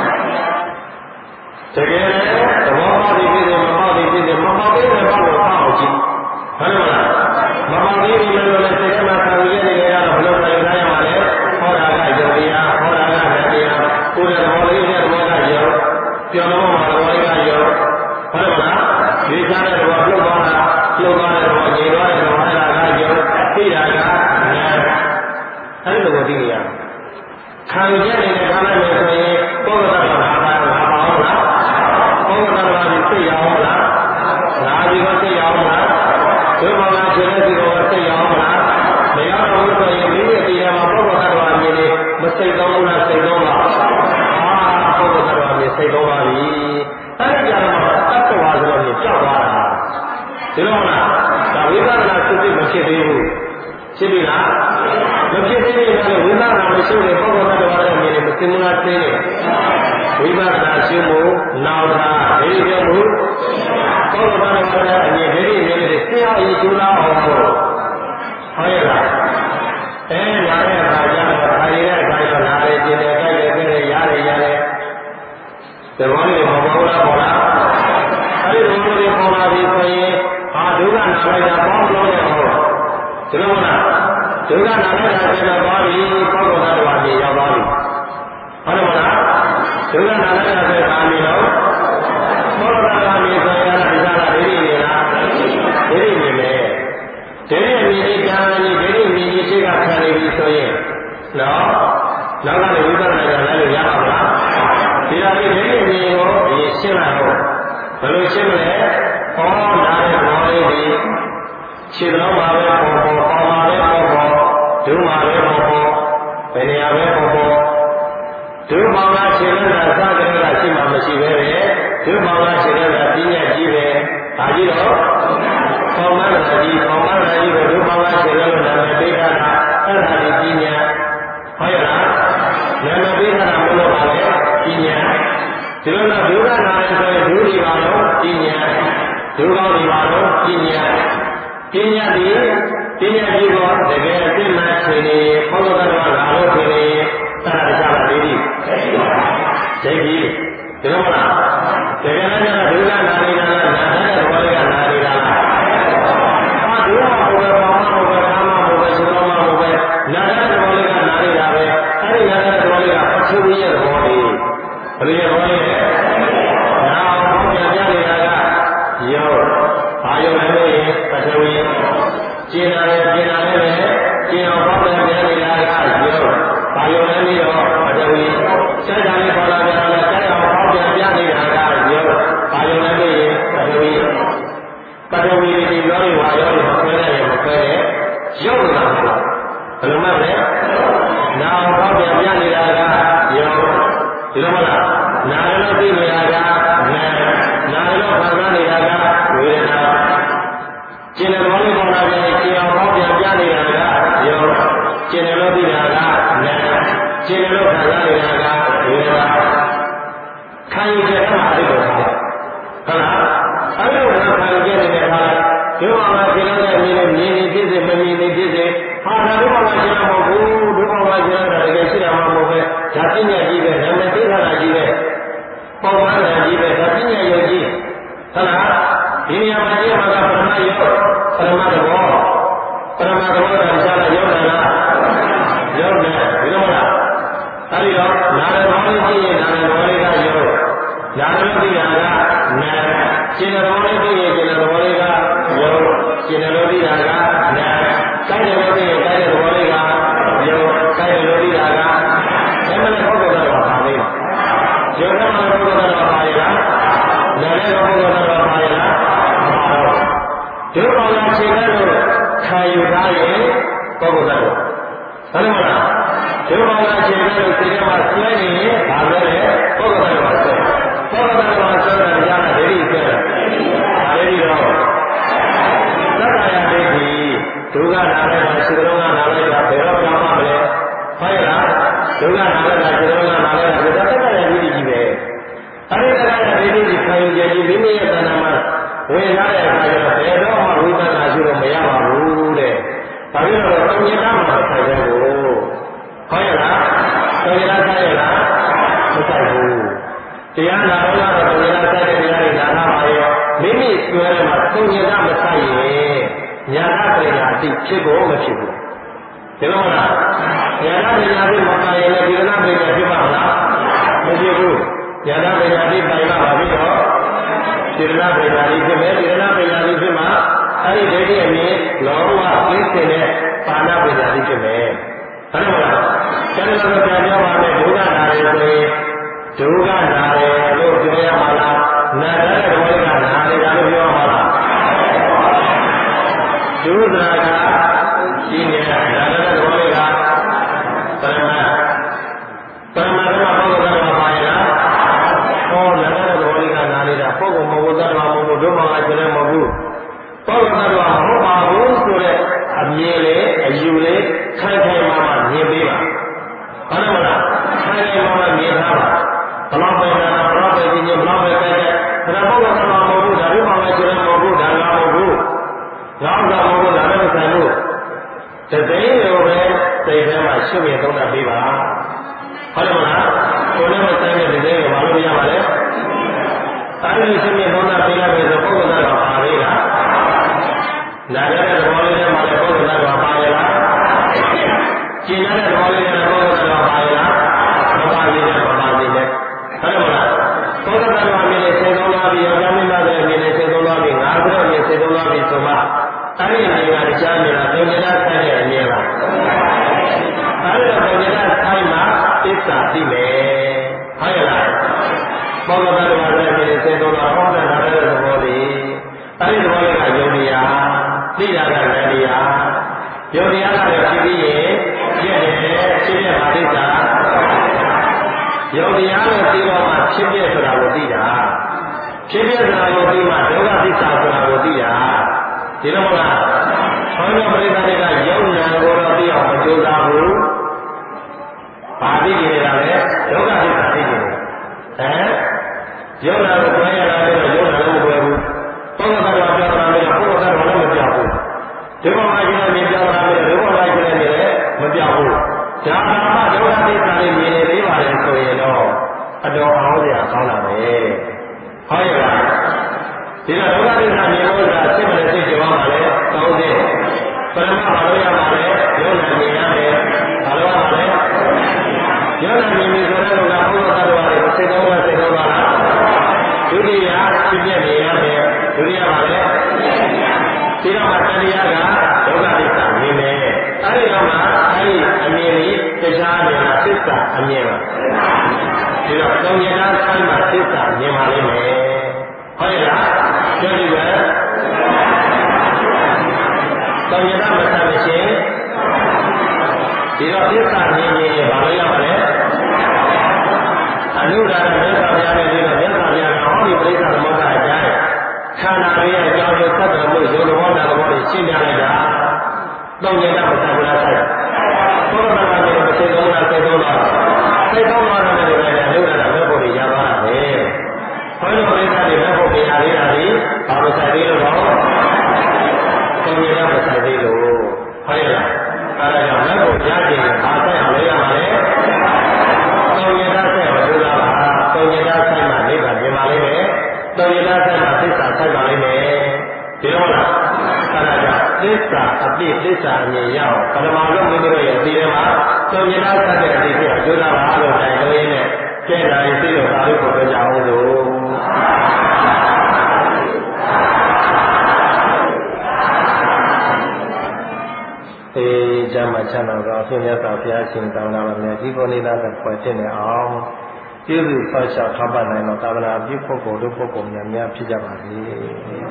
တကယ်လည်းသဘောပေါက်ပြီးဖြစ်တယ်မပေါက်ပြီးဖြစ်တယ်မပေါက်သေးတဲ့ပေါက်ကိုပေါက်အောင်ကြည့်ဟုတ်တယ်မလားမပေါက်သေးဘူးလို့လည်းစိတ်ထဲမှာခံယူရနေကြတော့ဘယ်လိုခံယူရမှာလဲဟောတာကယုံတရားဟောတာကတရားကိုယ်ရဲ့သဘောလေးနဲ့သဘောကယုံပြောတော့မှသဘောလေးကယုံဟုတ်တယ်မလားဒီစားတဲ့သဘောပြုတ်သွားတာပြုတ်သွားတဲ့သဘောညီသွားတဲ့သဘောအဲ့ဒါကယုံသိတာကနာအဲ့ဒီလိုသိနေရခံယူရနေတဲ့ခါလိုက်လို့ဆိုရင်ပုဂ္ဂိုလ်ကဘာပါဟုတ်လားဘုရားတော်ကသိရအောင်လားငါဒီကသိရအောင်လားဒီမှာငါခြေနဲ့ဒီကသိရအောင်လားမရတော့ဘူးဆိုရင်မိမိတရားမှာဘုရားတော်အမြင်လေးမစိတ်ကောင်းဘူးလားစိတ်ကောင်းလားဘုရားတော်အမြင်စိတ်ကောင်းပါပြီအဲ့ဒီကြတော့တတ္တဝါဆိုတော့ကြောက်သွားတာဒီလိုမလားဒါဝိပဿနာစစ်စစ်မဖြစ်သေးဘူးဖြစ်ပြီလားမဖြစ်သေးရင်လည်းဝိပဿနာမရှိတဲ့ပုဂ္ဂိုလ်တော်ရဲ့အမြင်လေးမသိမလားသိနေဝိပဿနာရှင်းဖို့နောက်တာဒိဋ္ဌလားပေါ်လားအဲ့ဒီလိုမျိုးပေါ်လာပြီဆိုရင်ဟာဒုက္ခနာလိုက်တာဘောင်းလို့ရဟုတ်ဒီလိုမလားဒုက္ခနာလိုက်တာပြန်သွားပြီပုဂ္ဂိုလ်သားတော်ကြီးရောက်သွားပြီဟုတ်တယ်မလားဒုက္ခနာလိုက်တာပြန်သွားပြီတော့ပုဂ္ဂိုလ်သားတော်ကြီးဆိုရင်ဒီစားတာဒိဋ္ဌိနေလားဒိဋ္ဌိနေမယ်ဒိဋ္ဌိမြင်ကြီးကြားနေဒိဋ္ဌိမြင်ကြီးရှိကခံနေပြီဆိုရင်နော်နောက်ကနေဝိပဿနာဉာဏ်လည်းလို့ရပါမလားဒီလိုဒီဒိဋ္ဌိမြင်ကိုအရင်ရှင်းလိုက်တော့ဘယ်လိုရှင်းမလဲဟောနားတဲ့ဘောလေးဒီခြေတော်မှာပဲပေါ်ပေါ်ပေါ်မှာပဲပေါ်ပေါ်ဒုမှာပဲပေါ်ပေါ်ဘယ်နေရာပဲပေါ်ပေါ်ဒုမှာကခြေလက်သာစကြတဲ့ကရှိမှမရှိပဲပဲဒုမှာကခြေလက်သာပြည့်ညက်ကြီးပဲဒါကြီးတော့ပေါ်မှန်းတာကြီးပေါ်မှန်းတာကြီးကိုဒုမှာကခြေလက်လို့နာမည်ပေးထားတာအဲ့ဒါဒီပြည့်ညက်ဟုတ်ရလားနာမည်ပေးထားတာမလို့ပါလေပြည့်ညက်ဒီလိုတော့ဒုက္ခနာရဆိုရင်ဒုဒီပါတော့ပြည့်ညက်ဒုကောင်းဒီပါတော့ပြည့်ညက်ပညာဒီပညာကြီးကတကယ်အစ်မဆွေနေဘောဓတော်ကလာလို့ဆွေနေသရကြပါလိမ့်ဒီဒိဋ္ဌိဒီလိုမလားတကယ်လည်းဒုက္ခနာနေတာကနာတဲ့ဘောလေးကနာနေတာလားဟာဒုက္ခဘုရားဘာမှမဟုတ်ဘာမှမဟုတ်သုတော်မှမဟုတ်နာတဲ့ဘောလေးကနာနေတာပဲအဲ့ဒီနာတဲ့ဘောလေးကပထဝီရဲ့ဘောလေးဘယ်လိုရဲ့ဘောလေးလဲနာအောင်ပြန်ပြနေတာကယောဘာယောလဲပထဝီကျင်လာတယ်ပဲကျင်အောင်ပေါက်ပြန်ပြန်နေတာကယောဘာယောလဲပြီးတော့ပထဝီစက်ကြလေးပေါ်လာပြန်တယ်စက်အောင်ပေါက်ပြန်ပြန်နေတာကယောဘာယောလဲပြီးပထဝီဒီယောတွေဟာယောတွေမခွဲနိုင်ရင်မခွဲနဲ့ယောလာဘယ်လိုမှလဲနာအောင်ပေါက်ပြန်ပြန်နေတာကယောဒီလိုမလားနာလို့သိနေတာကနာလို့ခံစားနေတာကဝေဒနာကျင်တဲ့ဘောလေးပေါ်လာပြန်ကျင်အောင်ပေါက်ပြန်ပြနေတာကယောကျင်တယ်လို့သိတာကနာကျင်တယ်လို့ခံစားနေတာကဝေဒနာခံယူချက်မှာအဲ့လိုထားတယ်ဟုတ်လားအဲ့လိုခံယူချက်နေတဲ့အခါဒီမှာမှကျင်တဲ့မြင်နေဖြစ်စေမမြင်နေဖြစ်စေဟာဒါတို့မှကျင်တာမဟုတ်ဘူးတို့မှကျင်တာတကယ်ရှိတာမှမဟုတ်ပဲဒါပညာကြီးပဲနာမည်သိတာကြီးပဲပေါ်မှန်းတာကြီးပဲဒါပညာယုတ်ကြီးဟုတ်လားဒီနေရာမှာကျင်မှာကပရမယောပရမတဘောကရှားလာရောက်လာရောက်တယ်ဒီလိုမလားအဲဒီတော့နာရဘောလေးကြည့်ရင်နာရဘောလေးကရောက်နာရလို့သိတာကနာကျင်တော်လေးသိရင်ကျင်တော်လေးကရောက်ကျင်တော်သိတာကနာကိုက်တယ်လို့သိရင်ကိုက်တဲ့ဘောလေးကရောက်ကိုက်တယ်လို့သိတာကဘယ်မှာလဲဟုတ်တယ်တော့ပါလိမ့်ရုပ်ကမှဟုတ်တယ်တော့ပါရလားနာလည်းဟုတ်တယ်တော့ပါရလားဒုက္ခလာချိန်လို့ခံယူထားရင်ပုဂ္ဂိုလ်သားဟုတ်တယ်မလားဒုက္ခလာချိန်လို့ဒီကမှာဆွဲနေရင်ဒါပဲလေပုဂ္ဂိုလ်သားပါဆွဲပုဂ္ဂိုလ်သားပါဆွဲတာကြားတာဒိဋ္ဌိဆွဲတာဒါလေးတော့သက္ကာယဒိဋ္ဌိဒုက္ခနာလိုက်တာစေတနာနာလိုက်တာဘယ်တော့ကြောင်းမှမလဲဟုတ်ရလားဒုက္ခနာလိုက်တာစေတနာနာလိုက်တာဒါသက္ကာယဒိဋ္ဌိကြီးပဲအဲဒီသက္ကာယဒိဋ္ဌိကြီးခံယူကြပြီးမိမိရဲ့တဏ္ဍာမှာဝင်လာတဲ့အခါကျတော့ဘယ်တော့မှဝိပဿနာရှိလို့မရပါဘူးတဲ့။ဒါပြီးတော့သုံးရတာမှဆိုင်တယ်ကိုဟုတ်ရလား။သုံးရတာဆိုင်ရလားမဆိုင်ဘူး။တရားနာတော့တော့သုံးရတာဆိုင်တဲ့တရားတွေနားပါရဲ့။မိမိဆွဲထဲမှာသုံးရတာမဆိုင်ရင်ညာကပရိယာတိဖြစ်ဖို့မဖြစ်ဘူး။ဒီလိုမလား။ညာကပရိယာတိမပိုင်ရင်လည်းဒီကနေ့ပရိယာဖြစ်ပါမလား။မဖြစ်ဘူး။ညာကပရိယာတိပိုင်လာပါပြီတော့စေတနာပရိယာတိဖြစ်မယ်စေတနာပရိယာတိဖြစ်မှာအဲ့ဒီဒိဋ္ဌိအမြင်လောဘကင်းစင်တဲ့ပါဏပရိယာတိဖြစ်မယ်ဟုတ်တယ်မလားကျန်တဲ့လိုပြန်ပြောပါမယ်ဒုက္ခနာတယ်ဆိုရင်ဒုက္ခနာတယ်လို့ပြောရမှာလားနာတဲ့ဘောလေးကနာတယ်ဒါလို့ပြောရမှာလားဒုက္ခနာကရှိနေတာနာတဲ့ဘောလေးကပရမကပုဂ္ဂိုလ်ကပါရလားဟောနာတဲ့ဘောလေးကနာနေတာပုဂ္ဂိုလ်မဟုတ်သတ္တဝါမဟုတ်ဒုက္ခကကျလည်းမဟုတ်ဘူးပုဂ္ဂိုလ်သတ္တဝါမဟုတ်ပါဘူးဆိုတဲ့အမြင်လေအယူလေခိုင်ခိုင်မာမာမြင်ပေးပါဟုတ်တယ်မလားခိုင်ခိုင်မာမာမြင်ထားပါဘလောက်ပဲနာဘလောက်ပဲသိရင်ဘလောက်ပဲကြိုက်တဲ့ဒါပုဂ္ဂိုလ်သတ္တဝါမဟုတ်ဘူးဒါဒုက္ခကကျလည်းမဟုတ်ဘူးဒါငါမဟုတ်ဘူးငါ့ဥစ္စာမဟုတ်ဘူးဒါလည်းမဆိုင်ဘူးတသိန်းလိုပဲစိတ်ထဲမှာရှုမြင်သုံးသပ်ပေးပါဟုတ်တယ်မလားကိုယ်နဲ့ဆိုင်တဲ့ဒီသိန်းကိုမလုပ်ရပါနဲ့တိုင်းပြည်ချင်းချင်းသုံးသပ်ပေးလိုက်ပြီဆိုပုဂ္ဂိုလ်သားကပါသေးလားနားရတဲ့သဘောလေးနဲ့မှလည်းပုဂ္ဂိုလ်သားကပါရလားကျင်တဲ့သဘောလေးနဲ့ပုဂ္ဂိုလ်သားကပါရလားမပါသေးနဲ့မပါသေးနဲ့ဟုတ်တယ်မလားပုဂ္ဂိုလ်သားကမြင်နေစိတ်သုံးသွားပြီးယောက်ျားမင်းသားတွေမြင်နေစိတ်သုံးသွားပြီးငါတို့မြင်စိတ်သုံးသွားပြီးဆိုမှတိုင်းပြည်ကတရားမြင်တာသင်္ကြန်ဆိုင်တဲ့အမြင်ပါအဲဒီတော့သင်္ကြန်ဆိုင်မှာသစ္စာသိမယ်ဟုတ်ရဲ့လားဘောဂတ္တဝါတွေနဲ့စေတုံတော်ဟောတဲ့နာတဲ့သဘောလေးအဲဒီသဘောလေးကယုံတရားသိတာကလည်းတရားယုံတရားကလည်းဖြစ်ပြီးရင်ပြည့်တယ်ဖြစ်ပြပါသစ္စာယုံတရားလို့သိတော့မှဖြစ်ပြဆိုတာကိုသိတာဖြစ်ပြဆိုတာကိုသိမှဒုက္ခသစ္စာဆိုတာကိုသိတာဒီလိုမလားဘုန်းတော်ပရိသတ်တွေကယုံနာကိုတော့သိအောင်မကြိုးစားဘူးဘာသိကြနေတာလဲဒုက္ခသစ္စာသိကြတယ်ယုံနာကိုတွဲရတာလည်းယုံနာလည်းမတွဲဘူးပုဂ္ဂိုလ်ကတော့ပြောတာလည်းပုဂ္ဂိုလ်ကတော့လည်းမပြောဘူးဒီဘဝမှာကျင်းနေပြောတာလည်းဒီဘဝမှာကျင်းနေလည်းမပြောဘူးဒါမှဒုက္ခသစ္စာလေးမြင်နေသေးပါလေဆိုရင်တော့အတော်အောင်စရာကောင်းတာပဲဟုတ်ရဲ့လားဒီတော့ဒုက္ခသစ္စာမြင်လို့ဆိုတာစိတ်မနဲ့စိတ်ကြောင်းပါလေကောင်းတဲ့ပရမဘာလို့ရပါလဲယုံနာမြင်ရတယ်ဘာလို့ရပါလဲယုံနာမြင်ပြီဆိုတော့ကဘုရားတော်ရဲ့စိတ်ကောင်းလားစိတ်ကောင်းပါလားဒုတိယဖြစ်ပြနေရတယ်ဒုတိယပါလေဒီတော့မှတရားကဒုက္ခသစ္စာမြင်တယ်အဲဒီတော့မှအဲဒီအမြင်ကြီးတရားမြင်တာသစ္စာအမြင်ပါဒီတော့သုံးရတာဆိုင်မှာသစ္စာမြင်ပါလိမ့်မယ်ဟုတ်ရဲ့လားကြည့်ကြည့်သုံးရတာမဆန်ရှင်ဒီတော့သစ္စာမြင်ရင်ဘာလို့ရပါလဲအနုဒါရမြတ်စွာဘုရားနဲ့ဒီတော့မြတ်စွာဘုရားကဟောဒီပရိစ္ဆာသမုပ္ပါဒ်အကျမ်းခန္ဓာရဲ့အကြောင်းကိုသတ်တော်မူရုပ်တော်နာတော်ကိုရှင်းပြလိုက်တာသုံးရတာမဆန်ဘူးလားဆိုင်ဘုရားဘာသာနဲ့စိတ်ကောင်းတာစိတ်ကောင်းတာစိတ်ကောင်းတာနဲ့လည်းအနုဒါရမြတ်ဖို့ရပါတာပဲဘုရားပရိစ္ဆာတွေမြတ်ဖို့ပြရသေးတာဒီဘာလို့ဆိုင်သေးလို့တော့သုံးရတာမဆိုင်သေးလို့ဟုတ်ရဲ့လားအဲဒါကြောင့်မြတ်ဖို့ရခြင်းဘာဆိုင်အောင်လဲရမှာလဲသုံးရတာဆိုင်အောင်လို့လားသုံးရတာဆိုင်မှာနိဗ္ဗာန်မြင်ပါလိမ့်မယ်သုံးရတာဆိုင်မှာသစ္စာဆိုင်ပါလိမ့်မယ်ဒီလိုလားအဲဒါကြောင့်သစ္စာအပြည့်သစ္စာအမြင်ရအောင်ပထမဆုံးမိမိတို့ရဲ့ဒီထဲမှာသုံးရတာဆိုင်တဲ့အတိတ်ကိုကြိုးစားပါလို့တိုင်လို့ရင်းနဲ့ကျင့်တာရေးသိလို့သာလို့ပြောကြအောင်လို့ကျမ်းမှာချမ်းသာသောအရှင်မြတ်စွာဘုရားရှင်တောင်းတာပါမယ်ဒီကိုနေတာကဖွယ်တင်နေအောင်ကျေးဇူးဆောက်ရှောက်ထောက်ပံ့နိုင်သောသာသနာပြုပုဂ္ဂိုလ်တို့ပုဂ္ဂိုလ်များဖြစ်ကြပါစေ